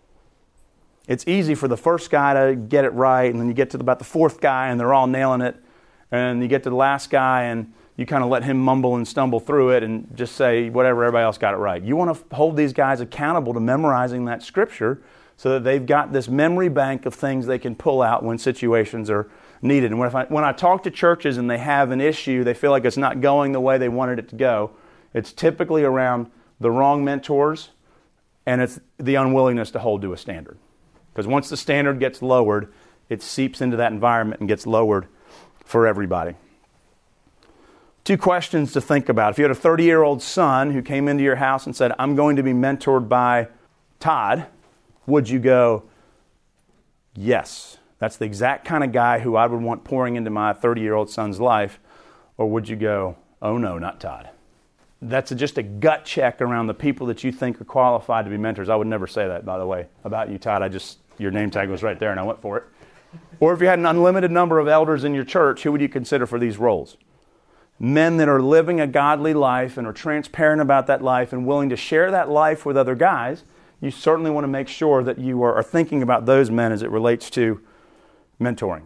It's easy for the first guy to get it right, and then you get to about the fourth guy and they're all nailing it. And you get to the last guy and you kind of let him mumble and stumble through it and just say whatever, everybody else got it right. You want to hold these guys accountable to memorizing that Scripture so that they've got this memory bank of things they can pull out when situations are needed. And when, if I, when I talk to churches and they have an issue, they feel like it's not going the way they wanted it to go, it's typically around the wrong mentors and it's the unwillingness to hold to a standard. Because once the standard gets lowered, it seeps into that environment and gets lowered for everybody. Two questions to think about. If you had a thirty-year-old son who came into your house and said, I'm going to be mentored by Todd, would you go, yes, that's the exact kind of guy who I would want pouring into my thirty-year-old son's life? Or would you go, oh no, not Todd? that's a, just a gut check around the people that you think are qualified to be mentors. I would never say that, by the way, about you, Todd. I just, your name tag was right there and I went for it. Or if you had an unlimited number of elders in your church, who would you consider for these roles? Men that are living a godly life and are transparent about that life and willing to share that life with other guys. You certainly want to make sure that you are, are thinking about those men as it relates to mentoring.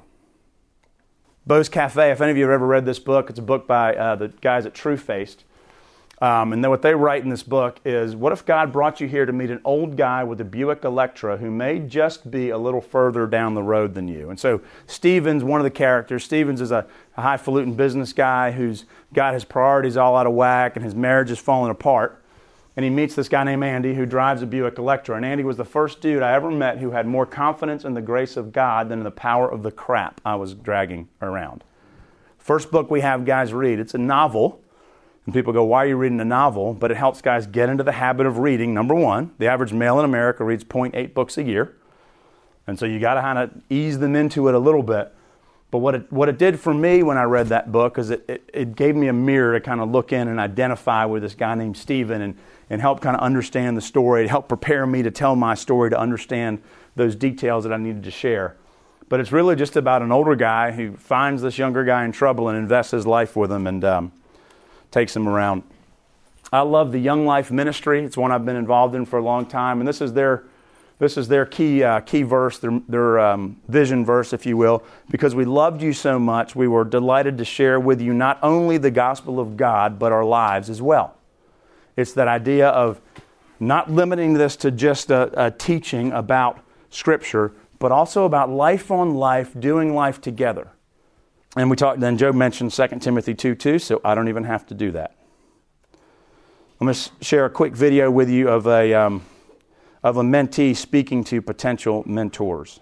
Bo's Cafe, if any of you have ever read this book, it's a book by uh, the guys at True Faced. Um, and then what they write in this book is, what if God brought you here to meet an old guy with a Buick Electra who may just be a little further down the road than you? And so Stevens, one of the characters, Stevens is a, a highfalutin business guy who's got his priorities all out of whack and his marriage is falling apart. And he meets this guy named Andy who drives a Buick Electra. And Andy was the first dude I ever met who had more confidence in the grace of God than in the power of the crap I was dragging around. First book we have guys read, it's a novel. And people go, why are you reading a novel? But it helps guys get into the habit of reading. Number one, the average male in America reads zero point eight books a year. And so you got to kind of ease them into it a little bit. But what it what it did for me when I read that book is it, it, it gave me a mirror to kind of look in and identify with this guy named Stephen and, and help kind of understand the story. It helped prepare me to tell my story, to understand those details that I needed to share. But it's really just about an older guy who finds this younger guy in trouble and invests his life with him and um, takes him around. I love the Young Life Ministry. It's one I've been involved in for a long time. And this is their This is their key uh, key verse, their, their um, vision verse, if you will. Because we loved you so much, we were delighted to share with you not only the gospel of God, but our lives as well. It's that idea of not limiting this to just a, a teaching about Scripture, but also about life on life, doing life together. And we talked, then Joe mentioned Second Timothy two two, so I don't even have to do that. I'm going to share a quick video with you of a... Um, of a mentee speaking to potential mentors.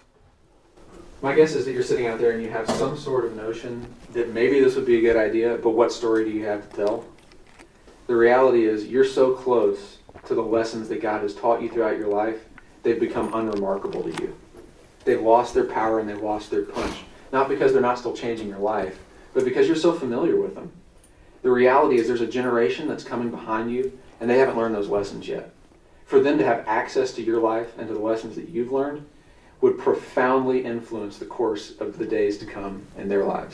My guess is that you're sitting out there and you have some sort of notion that maybe this would be a good idea, but what story do you have to tell? The reality is you're so close to the lessons that God has taught you throughout your life, they've become unremarkable to you. They've lost their power and they've lost their punch. Not because they're not still changing your life, but because you're so familiar with them. The reality is there's a generation that's coming behind you and they haven't learned those lessons yet. For them to have access to your life and to the lessons that you've learned would profoundly influence the course of the days to come in their lives.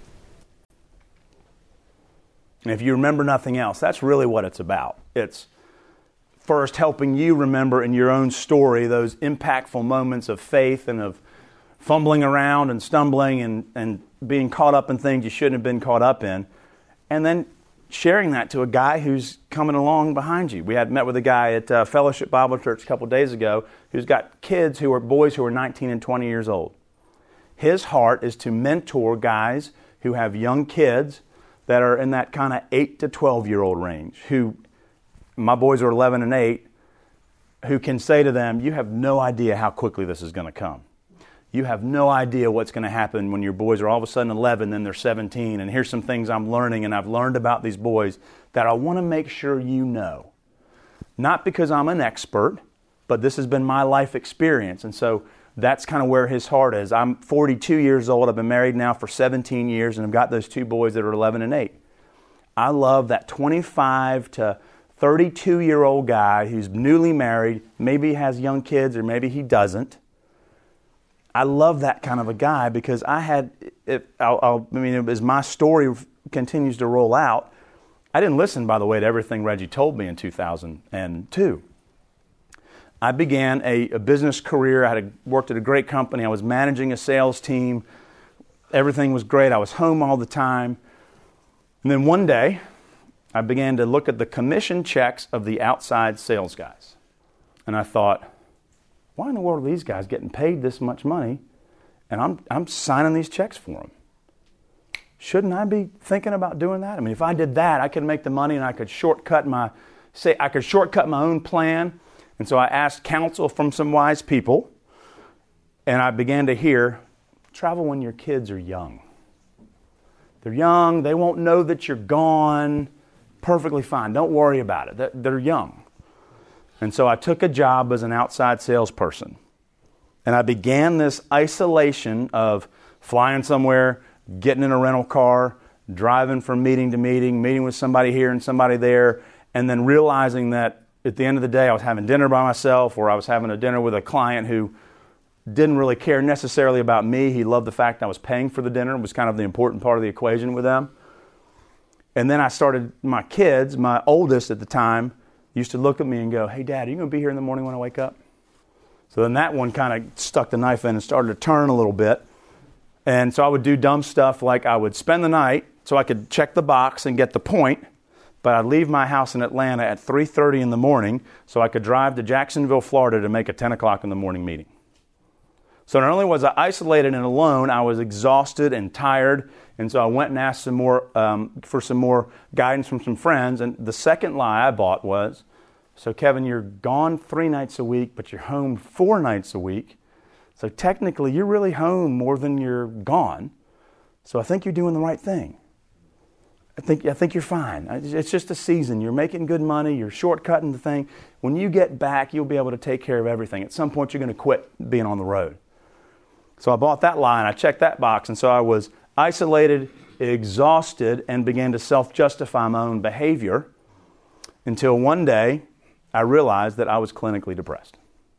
And if you remember nothing else, that's really what it's about. It's first helping you remember in your own story those impactful moments of faith and of fumbling around and stumbling and, and being caught up in things you shouldn't have been caught up in. And then sharing that to a guy who's coming along behind you. We had met with a guy at uh, Fellowship Bible Church a couple days ago who's got kids who are boys who are nineteen and twenty years old. His heart is to mentor guys who have young kids that are in that kind of eight to twelve year old range, who, my boys are eleven and eight, who can say to them, you have no idea how quickly this is going to come. You have no idea what's going to happen when your boys are all of a sudden eleven, then they're seventeen, and here's some things I'm learning and I've learned about these boys that I want to make sure you know. Not because I'm an expert, but this has been my life experience. And so that's kind of where his heart is. I'm forty-two years old. I've been married now for seventeen years, and I've got those two boys that are eleven and eight. I love that twenty-five to thirty-two-year-old guy who's newly married, maybe has young kids or maybe he doesn't. I love that kind of a guy because I had, it, I'll, I'll, I mean, as my story continues to roll out, I didn't listen, by the way, to everything Reggie told me in two thousand two. I began a, a business career. I had a, worked at a great company. I was managing a sales team. Everything was great. I was home all the time. And then one day, I began to look at the commission checks of the outside sales guys. And I thought, why in the world are these guys getting paid this much money and I'm I'm signing these checks for them? Shouldn't I be thinking about doing that? I mean, if I did that, I could make the money and I could shortcut my say I could shortcut my own plan. And so I asked counsel from some wise people, and I began to hear, travel when your kids are young. They're young, they won't know that you're gone. Perfectly fine. Don't worry about it. They're, they're young. And so I took a job as an outside salesperson. And I began this isolation of flying somewhere, getting in a rental car, driving from meeting to meeting, meeting with somebody here and somebody there, and then realizing that at the end of the day I was having dinner by myself, or I was having a dinner with a client who didn't really care necessarily about me. He loved the fact I was paying for the dinner. It was kind of the important part of the equation with them. And then I started, my kids, my oldest at the time, used to look at me and go, "Hey, Dad, are you going to be here in the morning when I wake up?" So then that one kind of stuck the knife in and started to turn a little bit. And so I would do dumb stuff like I would spend the night so I could check the box and get the point, but I'd leave my house in Atlanta at three thirty in the morning so I could drive to Jacksonville, Florida to make a ten o'clock in the morning meeting. So not only was I isolated and alone, I was exhausted and tired, and so I went and asked some more um, for some more guidance from some friends. And the second lie I bought was, "So Kevin, you're gone three nights a week, but you're home four nights a week. So technically, you're really home more than you're gone. So I think you're doing the right thing. I think I think you're fine. It's just a season. You're making good money. You're shortcutting the thing. When you get back, you'll be able to take care of everything. At some point, you're going to quit being on the road." So I bought that lie and I checked that box. And so I was isolated, exhausted, and began to self-justify my own behavior until one day I realized that I was clinically depressed.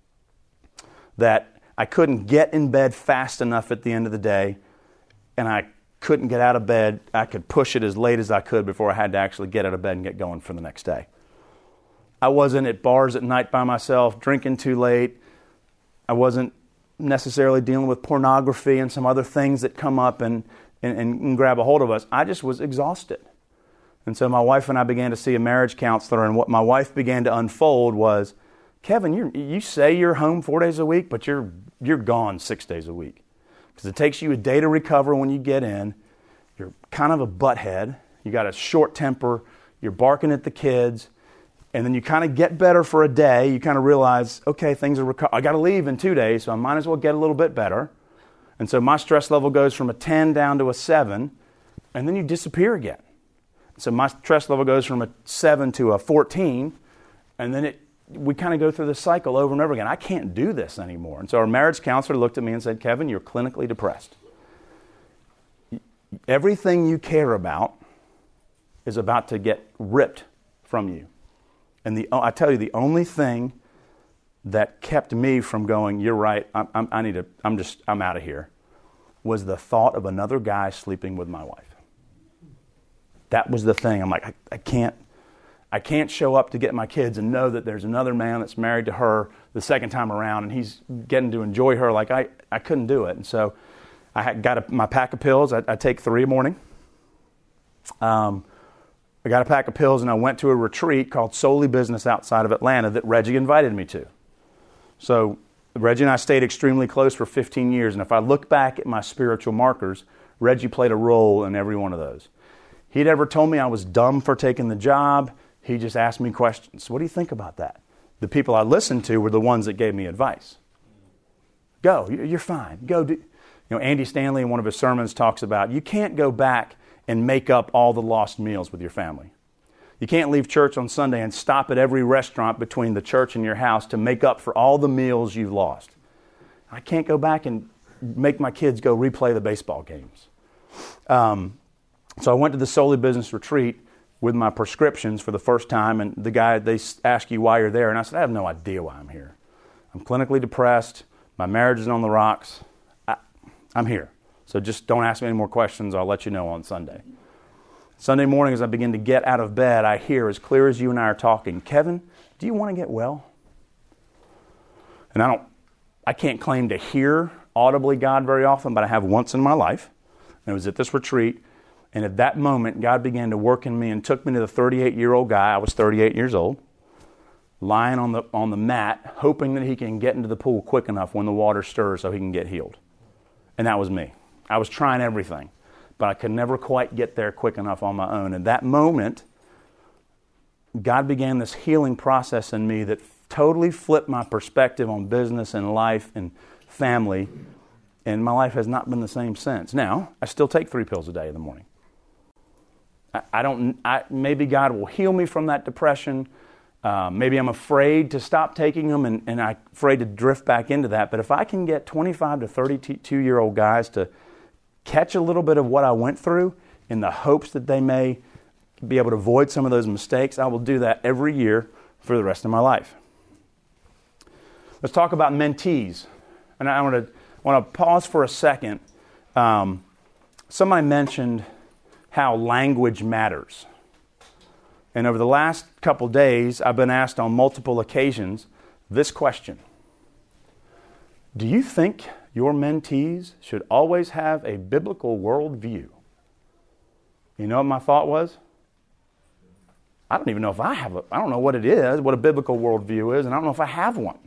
That I couldn't get in bed fast enough at the end of the day, and I couldn't get out of bed. I could push it as late as I could before I had to actually get out of bed and get going for the next day. I wasn't at bars at night by myself, drinking too late. I wasn't necessarily dealing with pornography and some other things that come up and, and, and grab a hold of us. I just was exhausted. And so my wife and I began to see a marriage counselor, and what my wife began to unfold was, "Kevin, you you say you're home four days a week, but you're you're gone six days a week. Because it takes you a day to recover when you get in. You're kind of a butthead. You got a short temper. You're barking at the kids. And then you kind of get better for a day. You kind of realize, okay, things are reco- I got to leave in two days, so I might as well get a little bit better. And so my stress level goes from a ten down to a seven, and then you disappear again. So my stress level goes from a seven to a fourteen, and then it we kind of go through this cycle over and over again. I can't do this anymore. And so our marriage counselor looked at me and said, "Kevin, you're clinically depressed. Everything you care about is about to get ripped from you." And the I tell you, the only thing that kept me from going, "You're right, I'm, I'm, I need to, I'm just, I'm out of here," was the thought of another guy sleeping with my wife. That was the thing. I'm like, I, I can't, I can't show up to get my kids and know that there's another man that's married to her the second time around, and he's getting to enjoy her. Like I, I couldn't do it. And so I had, got a, my pack of pills. I, I take three a morning. Um. I got a pack of pills and I went to a retreat called Solely Business outside of Atlanta that Reggie invited me to. So Reggie and I stayed extremely close for fifteen years. And if I look back at my spiritual markers, Reggie played a role in every one of those. He'd ever told me I was dumb for taking the job. He just asked me questions. "What do you think about that?" The people I listened to were the ones that gave me advice. "Go, you're fine. Go do." You know, Andy Stanley in one of his sermons talks about you can't go back and make up all the lost meals with your family. You can't leave church on Sunday and stop at every restaurant between the church and your house to make up for all the meals you've lost. I can't go back and make my kids go replay the baseball games. Um, so I went to the Solely Business retreat with my prescriptions for the first time, and the guy, they ask you why you're there, and I said, "I have no idea why I'm here. I'm clinically depressed. My marriage is on the rocks. I, I'm here. So just don't ask me any more questions. I'll let you know on Sunday." Sunday morning, as I begin to get out of bed, I hear, as clear as you and I are talking, "Kevin, do you want to get well?" And I don't, I can't claim to hear audibly God very often, but I have once in my life. And it was at this retreat. And at that moment, God began to work in me and took me to the thirty-eight-year-old guy. I was thirty-eight years old, lying on the on the mat, hoping that he can get into the pool quick enough when the water stirs so he can get healed. And that was me. I was trying everything, but I could never quite get there quick enough on my own. And that moment, God began this healing process in me that totally flipped my perspective on business and life and family. And my life has not been the same since. Now, I still take three pills a day in the morning. I, I don't, I, maybe God will heal me from that depression. Uh, maybe I'm afraid to stop taking them and, and I'm afraid to drift back into that. But if I can get twenty-five to thirty-two-year-old guys to catch a little bit of what I went through in the hopes that they may be able to avoid some of those mistakes. I will do that every year for the rest of my life. Let's talk about mentees. And I want to want to pause for a second. Um, somebody mentioned how language matters. And over the last couple days, I've been asked on multiple occasions this question. Do you think your mentees should always have a biblical worldview? You know what my thought was? I don't even know if I have a, I don't know what it is, what a biblical worldview is, and I don't know if I have one.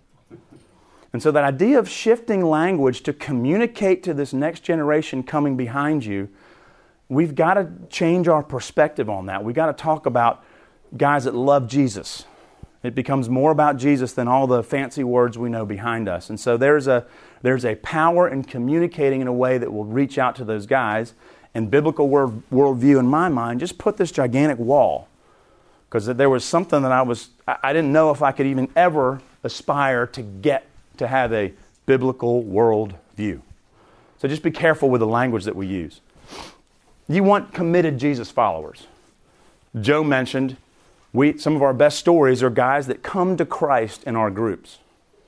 And so that idea of shifting language to communicate to this next generation coming behind you, we've got to change our perspective on that. We've got to talk about guys that love Jesus. It becomes more about Jesus than all the fancy words we know behind us. And so there's a there's a power in communicating in a way that will reach out to those guys. And biblical world, worldview, in my mind, just put this gigantic wall. Because there was something that I was, I didn't know if I could even ever aspire to get to have a biblical world view. So just be careful with the language that we use. You want committed Jesus followers. Joe mentioned we some of our best stories are guys that come to Christ in our groups.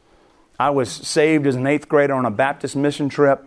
I was saved as an eighth grader on a Baptist mission trip,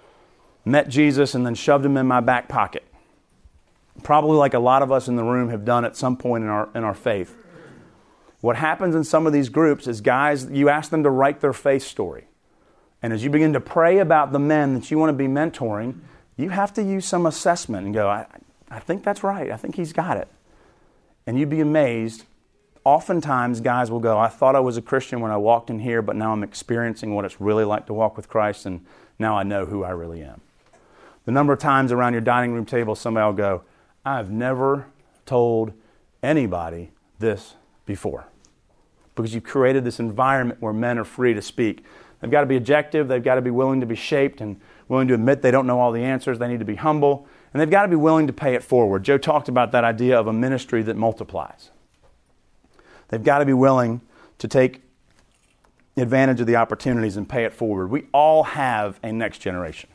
met Jesus, and then shoved him in my back pocket. Probably like a lot of us in the room have done at some point in our in our faith. What happens in some of these groups is guys, you ask them to write their faith story. And as you begin to pray about the men that you want to be mentoring, you have to use some assessment and go, I, I think that's right. I think he's got it. And you'd be amazed. Oftentimes, guys will go, I thought I was a Christian when I walked in here, but now I'm experiencing what it's really like to walk with Christ, and now I know who I really am. The number of times around your dining room table, somebody will go, I've never told anybody this before. Because you've created this environment where men are free to speak. They've got to be objective. They've got to be willing to be shaped and willing to admit they don't know all the answers. They need to be humble. And they've got to be willing to pay it forward. Joe talked about that idea of a ministry that multiplies. They've got to be willing to take advantage of the opportunities and pay it forward. We all have a next generation.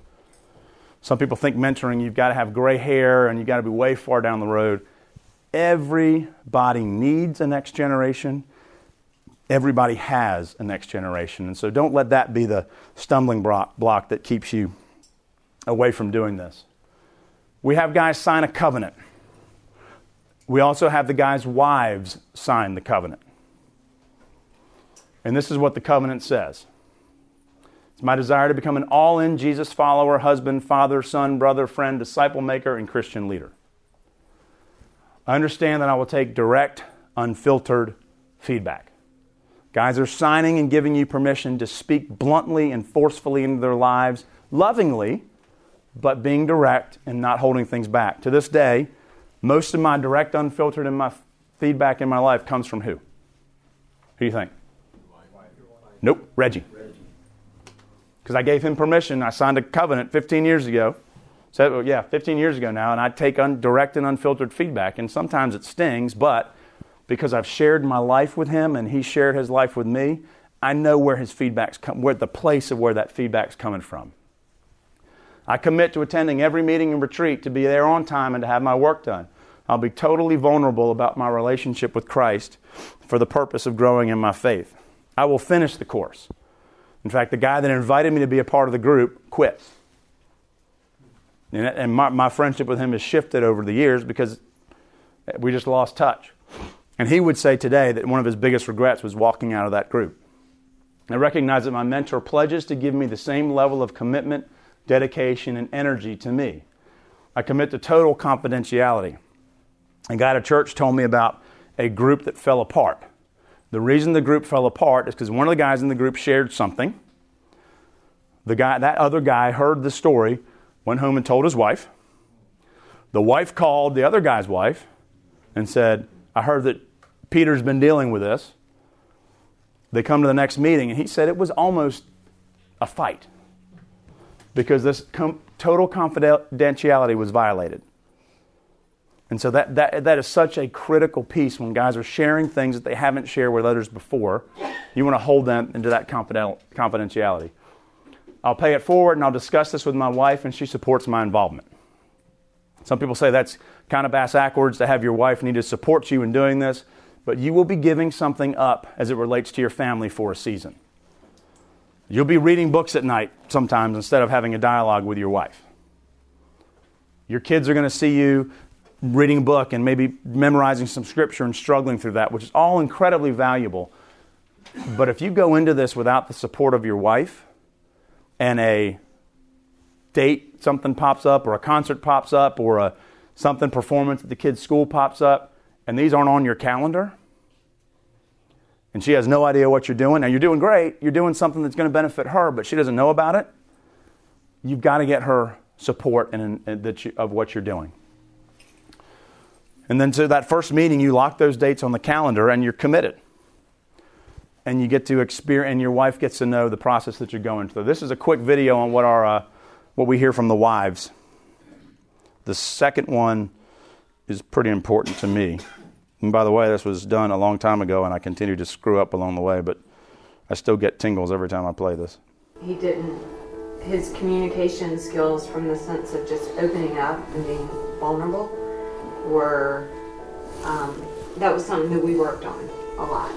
Some people think mentoring, you've got to have gray hair and you've got to be way far down the road. Everybody needs a next generation. Everybody has a next generation. And so don't let that be the stumbling block that keeps you away from doing this. We have guys sign a covenant. We also have the guys' wives sign the covenant. And this is what the covenant says. It's my desire to become an all-in Jesus follower, husband, father, son, brother, friend, disciple maker, and Christian leader. I understand that I will take direct, unfiltered feedback. Guys are signing and giving you permission to speak bluntly and forcefully into their lives, lovingly, but being direct and not holding things back. To this day, most of my direct, unfiltered, and my feedback in my life comes from who? Who do you think? Nope, Reggie. Because I gave him permission. I signed a covenant fifteen years ago. So, well, yeah, fifteen years ago now, and I take un- direct and unfiltered feedback. And sometimes it stings, but because I've shared my life with him and he shared his life with me, I know where his feedback's come, where the place of where that feedback's coming from. I commit to attending every meeting and retreat, to be there on time and to have my work done. I'll be totally vulnerable about my relationship with Christ for the purpose of growing in my faith. I will finish the course. In fact, the guy that invited me to be a part of the group quit. And my, my friendship with him has shifted over the years because we just lost touch. And he would say today that one of his biggest regrets was walking out of that group. I recognize that my mentor pledges to give me the same level of commitment, dedication, and energy to me. I commit to total confidentiality. A guy at a church told me about a group that fell apart. The reason the group fell apart is because one of the guys in the group shared something. The guy, that other guy heard the story, went home and told his wife. The wife called the other guy's wife and said, I heard that Peter's been dealing with this. They come to the next meeting, and he said it was almost a fight because this com- total confidentiality was violated. And so that, that that is such a critical piece when guys are sharing things that they haven't shared with others before. You want to hold them into that confidentiality. I'll pay it forward, and I'll discuss this with my wife, and she supports my involvement. Some people say that's kind of bass-ackwards to have your wife need to support you in doing this, but you will be giving something up as it relates to your family for a season. You'll be reading books at night sometimes instead of having a dialogue with your wife. Your kids are going to see you reading a book and maybe memorizing some scripture and struggling through that, which is all incredibly valuable. But if you go into this without the support of your wife and a date, something pops up, or a concert pops up, or a something performance at the kids' school pops up, and these aren't on your calendar, and she has no idea what you're doing. Now, you're doing great. You're doing something that's going to benefit her, but she doesn't know about it. You've got to get her support in, in, that you, of what you're doing. And then to that first meeting, you lock those dates on the calendar, and you're committed. And you get to experience, and your wife gets to know the process that you're going through. This is a quick video on what our uh, what we hear from the wives. The second one is pretty important to me. And by the way, this was done a long time ago, and I continue to screw up along the way, but I still get tingles every time I play this. He didn't, his communication skills from the sense of just opening up and being vulnerable were, um, that was something that we worked on a lot.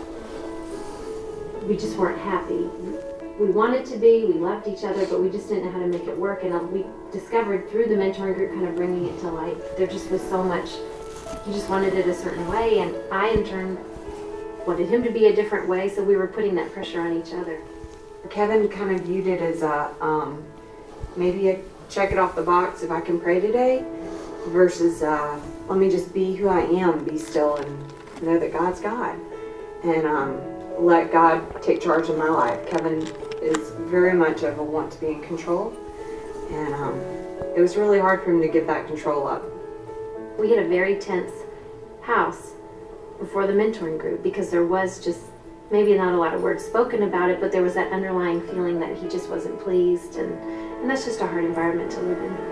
We just weren't happy. We wanted to be, we loved each other, but we just didn't know how to make it work. And we discovered through the mentoring group kind of bringing it to light, there just was so much, he just wanted it a certain way, and I in turn wanted him to be a different way, so we were putting that pressure on each other. Kevin kind of viewed it as a, um, maybe a check it off the box if I can pray today, versus uh, let me just be who I am, be still, and know that God's God. And um, let God take charge of my life. Kevin is very much of a want to be in control, and um, it was really hard for him to give that control up. We had a very tense house before the mentoring group because there was just maybe not a lot of words spoken about it, but there was that underlying feeling that he just wasn't pleased, and, and that's just a hard environment to live in.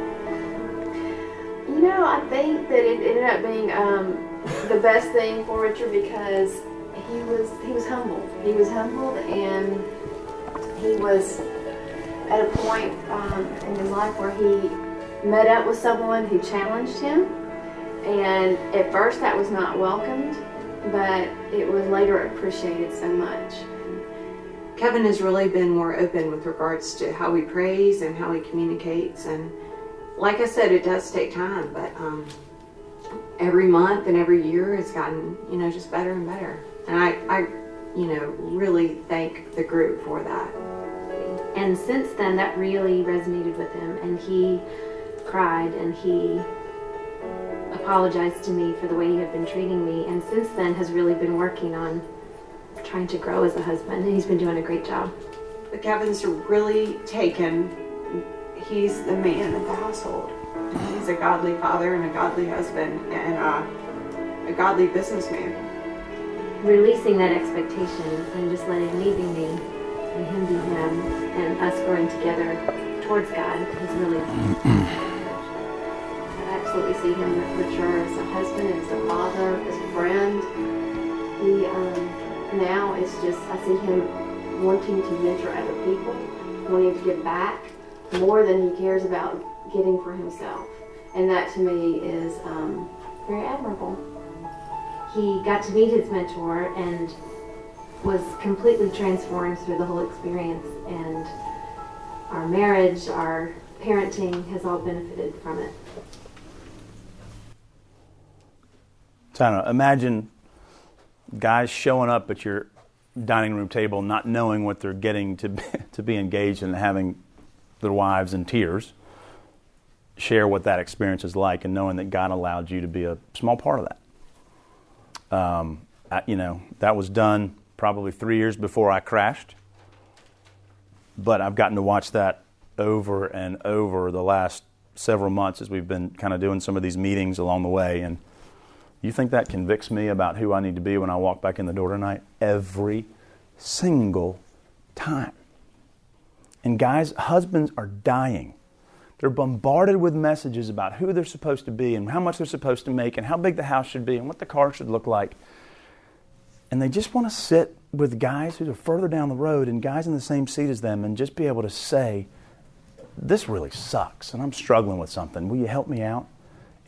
You know, I think that it ended up being um, the best thing for Richard because he was he was humbled. He was humbled, and he was at a point um, in his life where he met up with someone who challenged him, and at first that was not welcomed, but it was later appreciated so much. Kevin has really been more open with regards to how he prays and how he communicates, and like I said, it does take time, but um, every month and every year it's gotten, you know, just better and better. And I, I, you know, really thank the group for that. And since then, that really resonated with him, and he cried and he apologized to me for the way he had been treating me, and since then has really been working on trying to grow as a husband, and he's been doing a great job. But Kevin's really taken, he's the man of the household. He's a godly father and a godly husband and uh, a godly businessman. Releasing that expectation and just letting me be me and him be him and us growing together towards God has really I absolutely see him mature as a husband, as a father, as a friend. He um, now is just, I see him wanting to mentor other people, wanting to give back more than he cares about getting for himself. And that to me is um, very admirable. He got to meet his mentor and was completely transformed through the whole experience, and our marriage, our parenting has all benefited from it. So I don't know, imagine guys showing up at your dining room table not knowing what they're getting to be, to be engaged in, having their wives in tears share what that experience is like, and knowing that God allowed you to be a small part of that. Um, I, you know, that was done probably three years before I crashed, but I've gotten to watch that over and over the last several months as we've been kind of doing some of these meetings along the way. And you think that convicts me about who I need to be when I walk back in the door tonight? Every single time. And guys, husbands are dying. They're bombarded with messages about who they're supposed to be and how much they're supposed to make and how big the house should be and what the car should look like. And they just want to sit with guys who are further down the road and guys in the same seat as them and just be able to say, this really sucks and I'm struggling with something. Will you help me out?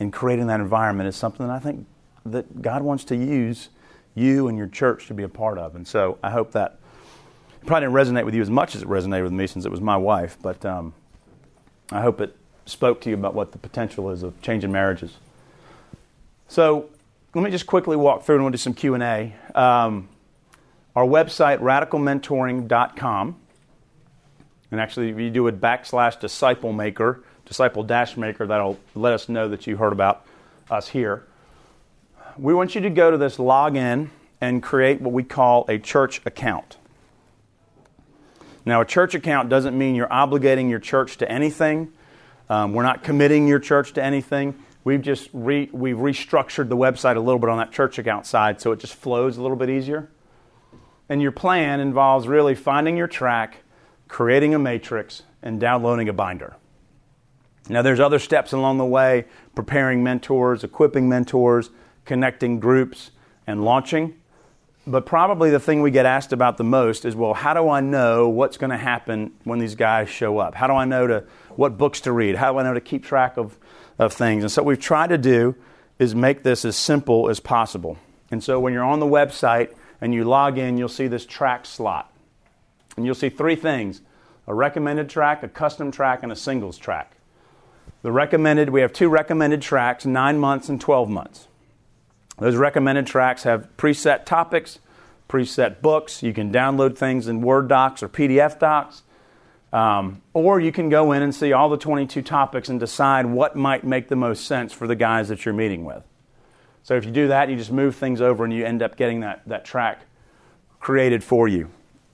in creating that environment is something that I think that God wants to use you and your church to be a part of. And so I hope that it probably didn't resonate with you as much as it resonated with me since it was my wife, but um, I hope it spoke to you about what the potential is of changing marriages. So let me just quickly walk through and we'll do some Q and A. Um, our website, radical mentoring dot com. And actually, if you do a backslash disciple maker, disciple dash maker, that'll let us know that you heard about us here. We want you to go to this login and create what we call a church account. Now, a church account doesn't mean you're obligating your church to anything. Um, we're not committing your church to anything. We've just re, we've restructured the website a little bit on that church account side so it just flows a little bit easier. And your plan involves really finding your track, creating a matrix, and downloading a binder. Now, there's other steps along the way, preparing mentors, equipping mentors, connecting groups, and launching. But probably the thing we get asked about the most is, well, how do I know what's going to happen when these guys show up? How do I know to what books to read? How do I know to keep track of, of things? And so what we've tried to do is make this as simple as possible. And so when you're on the website and you log in, you'll see this track slot. And you'll see three things: a recommended track, a custom track, and a singles track. The recommended, we have two recommended tracks, nine months and twelve months. Those recommended tracks have preset topics, preset books. You can download things in Word docs or P D F docs. Um, or you can go in and see all the twenty-two topics and decide what might make the most sense for the guys that you're meeting with. So if you do that, you just move things over and you end up getting that, that track created for you.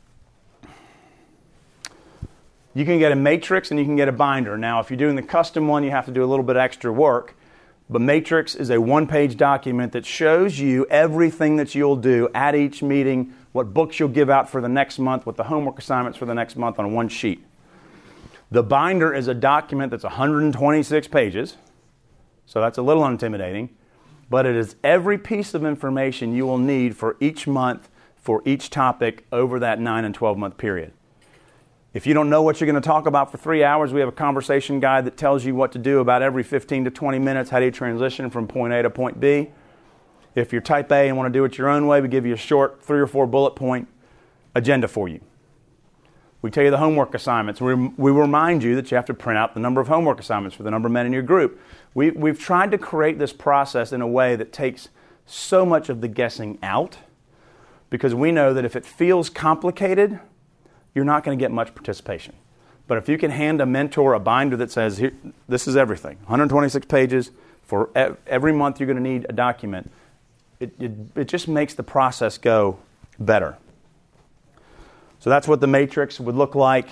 You can get a matrix and you can get a binder. Now, if you're doing the custom one, you have to do a little bit extra work. But matrix is a one-page document that shows you everything that you'll do at each meeting, what books you'll give out for the next month, what the homework assignments for the next month on one sheet. The binder is a document that's one hundred twenty-six pages, so that's a little intimidating, but it is every piece of information you will need for each month, for each topic over that nine and twelve month period. If you don't know what you're going to talk about for three hours, we have a conversation guide that tells you what to do about every fifteen to twenty minutes. How do you transition from point A to point B? If you're type A and want to do it your own way, we give you a short three or four bullet point agenda for you. We tell you the homework assignments. We, we remind you that you have to print out the number of homework assignments for the number of men in your group. We, we've tried to create this process in a way that takes so much of the guessing out, because we know that if it feels complicated, you're not going to get much participation. But if you can hand a mentor a binder that says, Here, this is everything, one hundred twenty-six pages, for every month you're going to need a document, it, it, it just makes the process go better. So that's what the matrix would look like.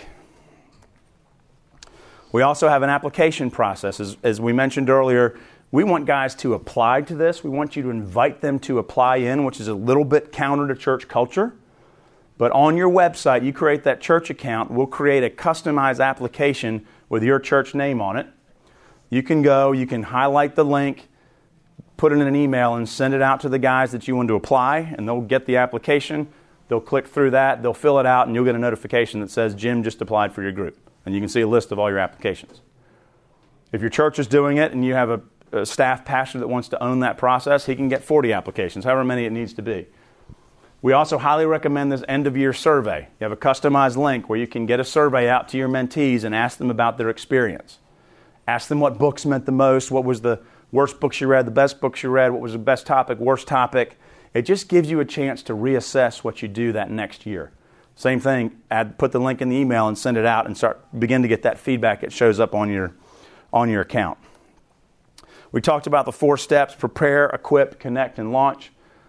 We also have an application process. As, as we mentioned earlier, we want guys to apply to this. We want you to invite them to apply in, which is a little bit counter to church culture. But on your website, you create that church account. We'll create a customized application with your church name on it. You can go, you can highlight the link, put it in an email, and send it out to the guys that you want to apply, and they'll get the application. They'll click through that, they'll fill it out, and you'll get a notification that says, Jim just applied for your group. And you can see a list of all your applications. If your church is doing it and you have a, a staff pastor that wants to own that process, he can get forty applications, however many it needs to be. We also highly recommend this end-of-year survey. You have a customized link where you can get a survey out to your mentees and ask them about their experience. Ask them what books meant the most, what was the worst books you read, the best books you read, what was the best topic, worst topic. It just gives you a chance to reassess what you do that next year. Same thing, add, put the link in the email and send it out and start begin to get that feedback. It shows up on your, on your account. We talked about the four steps: prepare, equip, connect, and launch.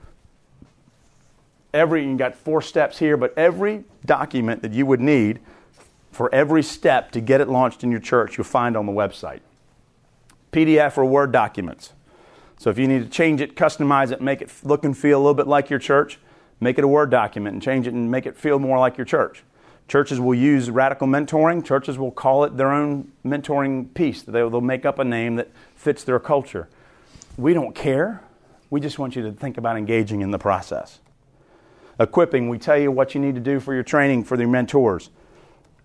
Every, you got four steps here, but every document that you would need for every step to get it launched in your church, you'll find on the website. P D F or Word documents. So if you need to change it, customize it, make it look and feel a little bit like your church, make it a Word document and change it and make it feel more like your church. Churches will use Radical Mentoring. Churches will call it their own mentoring piece. They'll make up a name that fits their culture. We don't care. We just want you to think about engaging in the process. Equipping, we tell you what you need to do for your training for your mentors.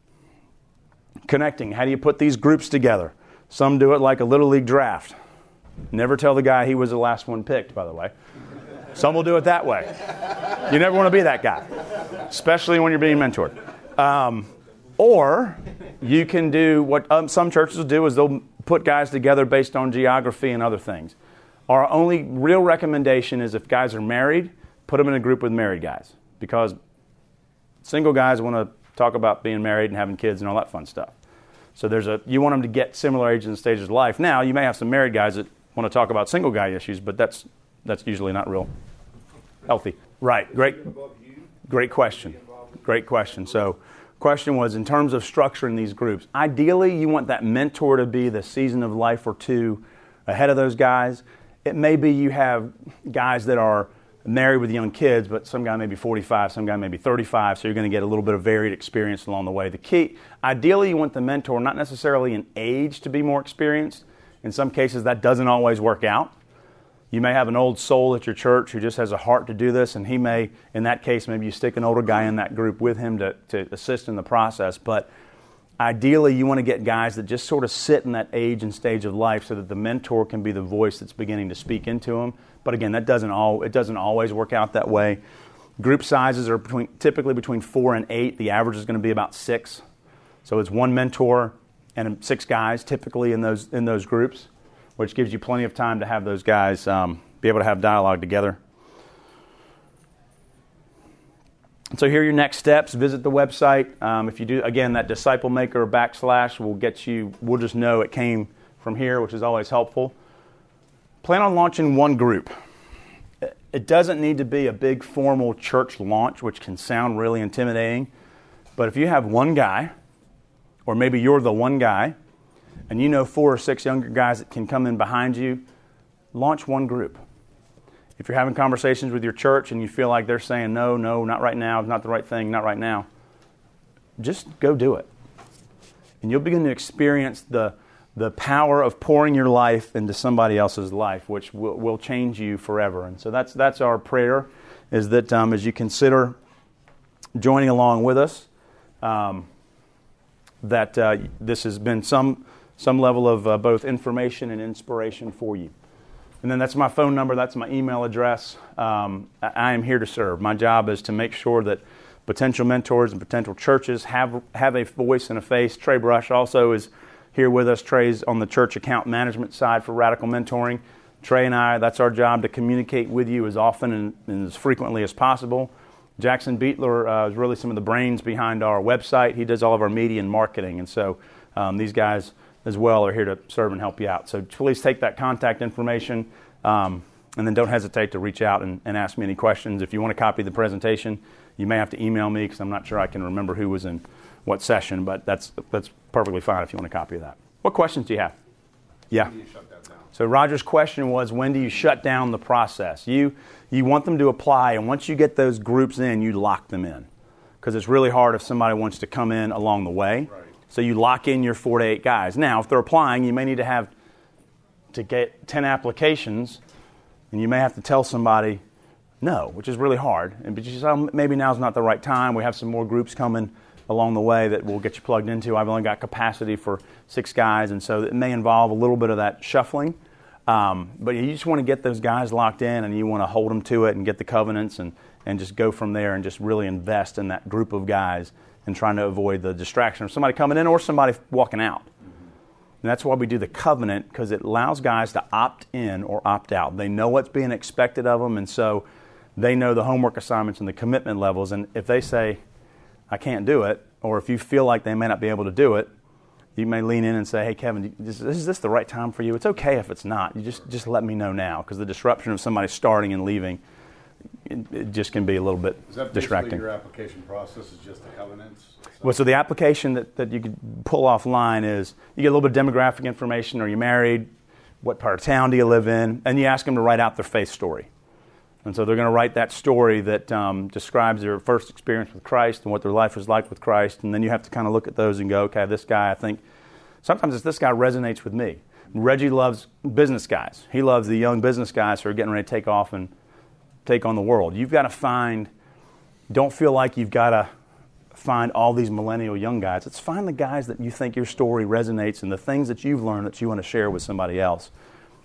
Connecting, how do you put these groups together? Some do it like a Little League draft. Never tell the guy he was the last one picked, by the way. Some will do it that way. You never want to be that guy, especially when you're being mentored. Um, or you can do what um, some churches will do is they'll put guys together based on geography and other things. Our only real recommendation is if guys are married, put them in a group with married guys, because single guys want to talk about being married and having kids and all that fun stuff. So there's a you want them to get similar ages and stages of life. Now, you may have some married guys that want to talk about single guy issues, but that's that's usually not real healthy. Right. Great great question. Great question. So question was, in terms of structuring these groups, ideally you want that mentor to be the season of life or two ahead of those guys. It may be you have guys that are married with young kids, but some guy may be forty-five, some guy may be thirty-five, so you're going to get a little bit of varied experience along the way. The key, ideally you want the mentor not necessarily in age to be more experienced. In some cases that doesn't always work out. You may have an old soul at your church who just has a heart to do this, and he may, in that case, maybe you stick an older guy in that group with him to, to assist in the process. But ideally, you want to get guys that just sort of sit in that age and stage of life so that the mentor can be the voice that's beginning to speak into them. But again, that doesn't all it doesn't always work out that way. Group sizes are between, typically between four and eight. The average is going to be about six. So it's one mentor and six guys typically in those in those groups, which gives you plenty of time to have those guys um, be able to have dialogue together. So here are your next steps. Visit the website. Um, if you do, again, that disciple maker backslash will get you, we'll just know it came from here, which is always helpful. Plan on launching one group. It doesn't need to be a big formal church launch, which can sound really intimidating. But if you have one guy, or maybe you're the one guy, and you know four or six younger guys that can come in behind you, launch one group. If you're having conversations with your church and you feel like they're saying, no, no, not right now, not the right thing, not right now, just go do it. And you'll begin to experience the, the power of pouring your life into somebody else's life, which will, will change you forever. And so that's that's our prayer, is that um, as you consider joining along with us, um, that uh, this has been some some level of uh, both information and inspiration for you. And then that's my phone number, that's my email address. Um, I, I am here to serve. My job is to make sure that potential mentors and potential churches have have a voice and a face. Trey Brush also is here with us. Trey's on the church account management side for Radical Mentoring. Trey and I, that's our job, to communicate with you as often and, and as frequently as possible. Jackson Beetler uh, is really some of the brains behind our website. He does all of our media and marketing. And so um, these guys as well are here to serve and help you out. So please take that contact information um, and then don't hesitate to reach out and, and ask me any questions. If you want to copy the presentation, you may have to email me because I'm not sure I can remember who was in what session, but that's that's perfectly fine if you want to copy of that. What questions do you have? Yeah. When do you shut that down? So Roger's question was, when do you shut down the process? You you want them to apply, and once you get those groups in, you lock them in, because it's really hard if somebody wants to come in along the way. Right. So you lock in your four to eight guys. Now, if they're applying, you may need to have to get ten applications, and you may have to tell somebody no, which is really hard. And but you say, oh, maybe now's not the right time. We have some more groups coming along the way that we'll get you plugged into. I've only got capacity for six guys, and so it may involve a little bit of that shuffling. Um, but you just want to get those guys locked in, and you want to hold them to it and get the covenants and, and just go from there and just really invest in that group of guys and trying to avoid the distraction of somebody coming in or somebody walking out. Mm-hmm. And that's why we do the covenant, because it allows guys to opt in or opt out. They know what's being expected of them, and so they know the homework assignments and the commitment levels. And if they say, I can't do it, or if you feel like they may not be able to do it, you may lean in and say, hey, Kevin, is, is this the right time for you? It's okay if it's not. You just, just let me know now, because the disruption of somebody starting and leaving, it, it just can be a little bit is that distracting. Your application process is just the covenants? Well, so the application that, that you could pull offline is you get a little bit of demographic information. Are you married? What part of town do you live in? And you ask them to write out their faith story. And so they're going to write that story that um, describes their first experience with Christ and what their life was like with Christ. And then you have to kind of look at those and go, okay, this guy, I think, sometimes it's this guy resonates with me. Reggie loves business guys. He loves the young business guys who are getting ready to take off and take on the world. You've got to find, don't feel like you've got to find all these millennial young guys. It's find the guys that you think your story resonates and the things that you've learned that you want to share with somebody else.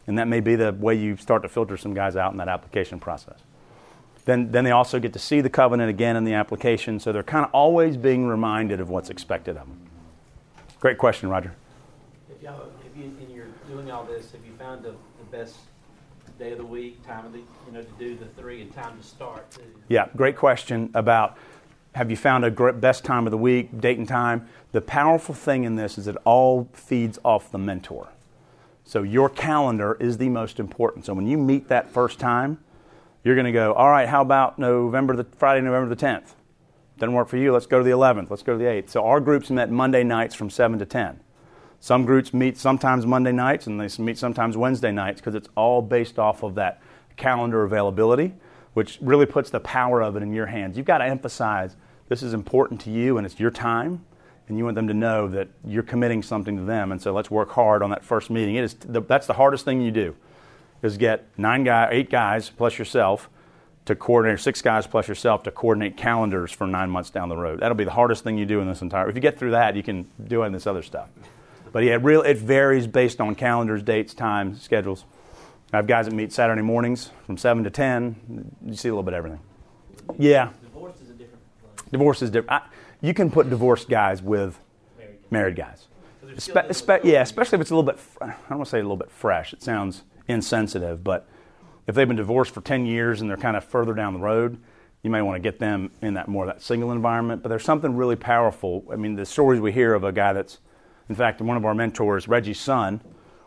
And that may be the way you start to filter some guys out in that application process. Then, then they also get to see the covenant again in the application, so they're kind of always being reminded of what's expected of them. Great question, Roger. If, y'all, if you, and you're doing all this, have you found the, the best day of the week, time of the, you know, to do the three and time to start too? Yeah, great question about have you found a great, best time of the week, date and time. The powerful thing in this is it all feeds off the mentor. So your calendar is the most important. So when you meet that first time, you're going to go, all right, how about November the Friday, November the tenth? Doesn't work for you. Let's go to the eleventh. Let's go to the eighth. So our groups met Monday nights from seven to ten. Some groups meet sometimes Monday nights, and they meet sometimes Wednesday nights because it's all based off of that calendar availability, which really puts the power of it in your hands. You've got to emphasize this is important to you, and it's your time, and you want them to know that you're committing something to them. And so let's work hard on that first meeting. It is the, that's the hardest thing you do, is get nine guy, eight guys plus yourself to coordinate, six guys plus yourself to coordinate calendars for nine months down the road. That'll be the hardest thing you do in this entire. If you get through that, you can do it in this other stuff. But yeah, it, real, it varies based on calendars, dates, times, schedules. I have guys that meet Saturday mornings from seven to ten. You see a little bit of everything. Yeah. Divorce is a different place. Divorce is different. I, you can put divorced guys with married guys. Espe- espe- yeah, especially if it's a little bit, I don't want to say a little bit fresh. It sounds insensitive, but if they've been divorced for ten years and they're kind of further down the road, you may want to get them in that more of that single environment. But there's something really powerful. I mean, the stories we hear of a guy that's, in fact, one of our mentors, Reggie's son,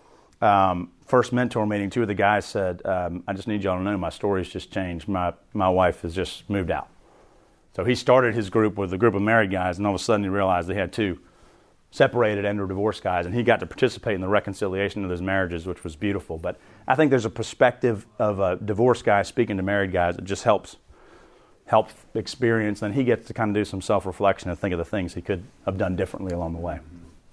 um, first mentor meeting, two of the guys said, um, I just need y'all to know my story's just changed. My my wife has just moved out. So he started his group with a group of married guys, and all of a sudden he realized they had two separated and or divorced guys, and he got to participate in the reconciliation of those marriages, which was beautiful. But I think there's a perspective of a divorced guy speaking to married guys that just helps help experience, and he gets to kind of do some self-reflection and think of the things he could have done differently along the way.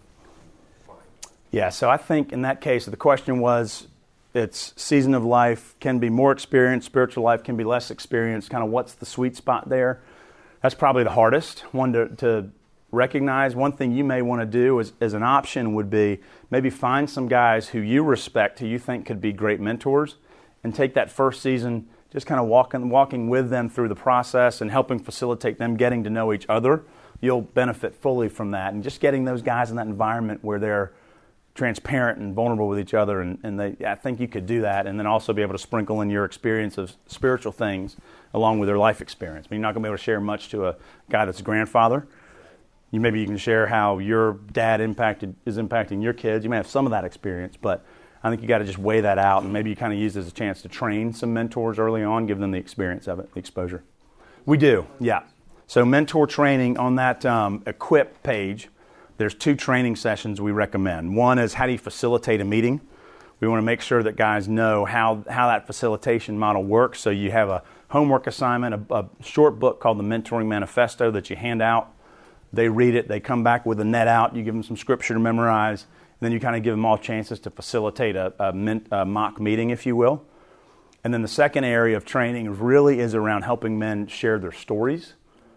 Yeah, so I think in that case, the question was, it's season of life can be more experienced, spiritual life can be less experienced, kind of what's the sweet spot there? That's probably the hardest one to, to recognize. One thing you may want to do as, as an option would be maybe find some guys who you respect, who you think could be great mentors, and take that first season just kind of walking, walking with them through the process and helping facilitate them getting to know each other. You'll benefit fully from that. And just getting those guys in that environment where they're transparent and vulnerable with each other, and, and they, I think you could do that, and then also be able to sprinkle in your experience of spiritual things along with their life experience. I mean, you're not going to be able to share much to a guy that's a grandfather. You maybe you can share how your dad impacted is impacting your kids. You may have some of that experience, but I think you got to just weigh that out, and maybe you kind of use it as a chance to train some mentors early on, give them the experience of it, the exposure. We do, yeah. So mentor training on that um, Equip page, there's two training sessions we recommend. One is how do you facilitate a meeting? We want to make sure that guys know how, how that facilitation model works. So you have a homework assignment, a, a short book called the Mentoring Manifesto that you hand out. They read it, they come back with a net out, you give them some scripture to memorize, and then you kind of give them all chances to facilitate a, a, mint, a mock meeting, if you will. And then the second area of training really is around helping men share their stories.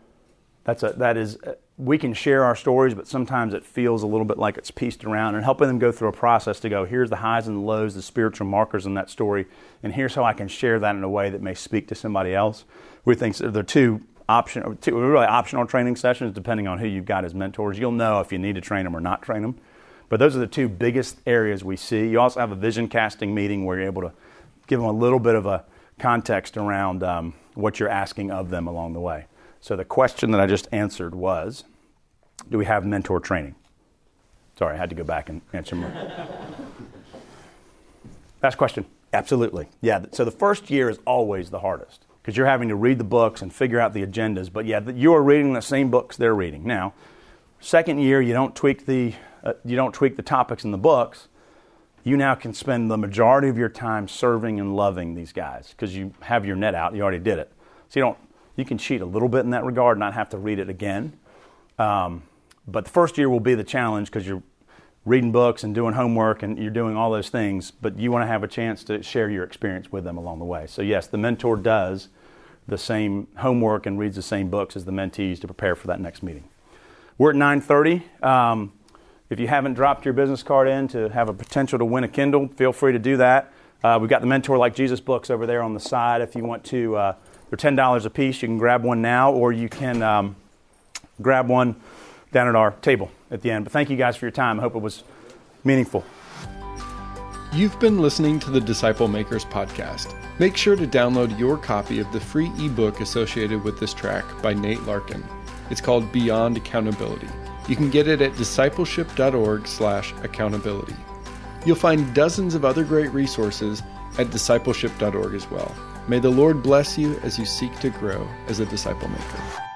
That's a, that is, we can share our stories, but sometimes it feels a little bit like it's pieced around, and helping them go through a process to go, here's the highs and the lows, the spiritual markers in that story, and here's how I can share that in a way that may speak to somebody else. We think they're two option, two really optional training sessions depending on who you've got as mentors. You'll know if you need to train them or not train them. But those are the two biggest areas we see. You also have a vision casting meeting where you're able to give them a little bit of a context around um, what you're asking of them along the way. So the question that I just answered was, do we have mentor training? Sorry, I had to go back and answer more. Last question. Absolutely. Yeah, so the first year is always the hardest because you're having to read the books and figure out the agendas. But yeah, you're reading the same books they're reading. Now, second year, you don't tweak the uh, you don't tweak the topics in the books. You now can spend the majority of your time serving and loving these guys because you have your net out. You already did it. So you don't. You can cheat a little bit in that regard, not have to read it again. Um, but the first year will be the challenge because you're reading books and doing homework and you're doing all those things, but you want to have a chance to share your experience with them along the way. So yes, the mentor does the same homework and reads the same books as the mentees to prepare for that next meeting. We're at nine thirty. Um, if you haven't dropped your business card in to have a potential to win a Kindle, feel free to do that. Uh, we've got the Mentor Like Jesus books over there on the side. If you want to, uh, they're ten dollars a piece. You can grab one now, or you can um, grab one down at our table at the end. But thank you guys for your time. I hope it was meaningful. You've been listening to the Disciple Makers podcast. Make sure to download your copy of the free ebook associated with this track by Nate Larkin. It's called Beyond Accountability. You can get it at discipleship.org slash accountability. You'll find dozens of other great resources at discipleship dot org as well. May the Lord bless you as you seek to grow as a disciple maker.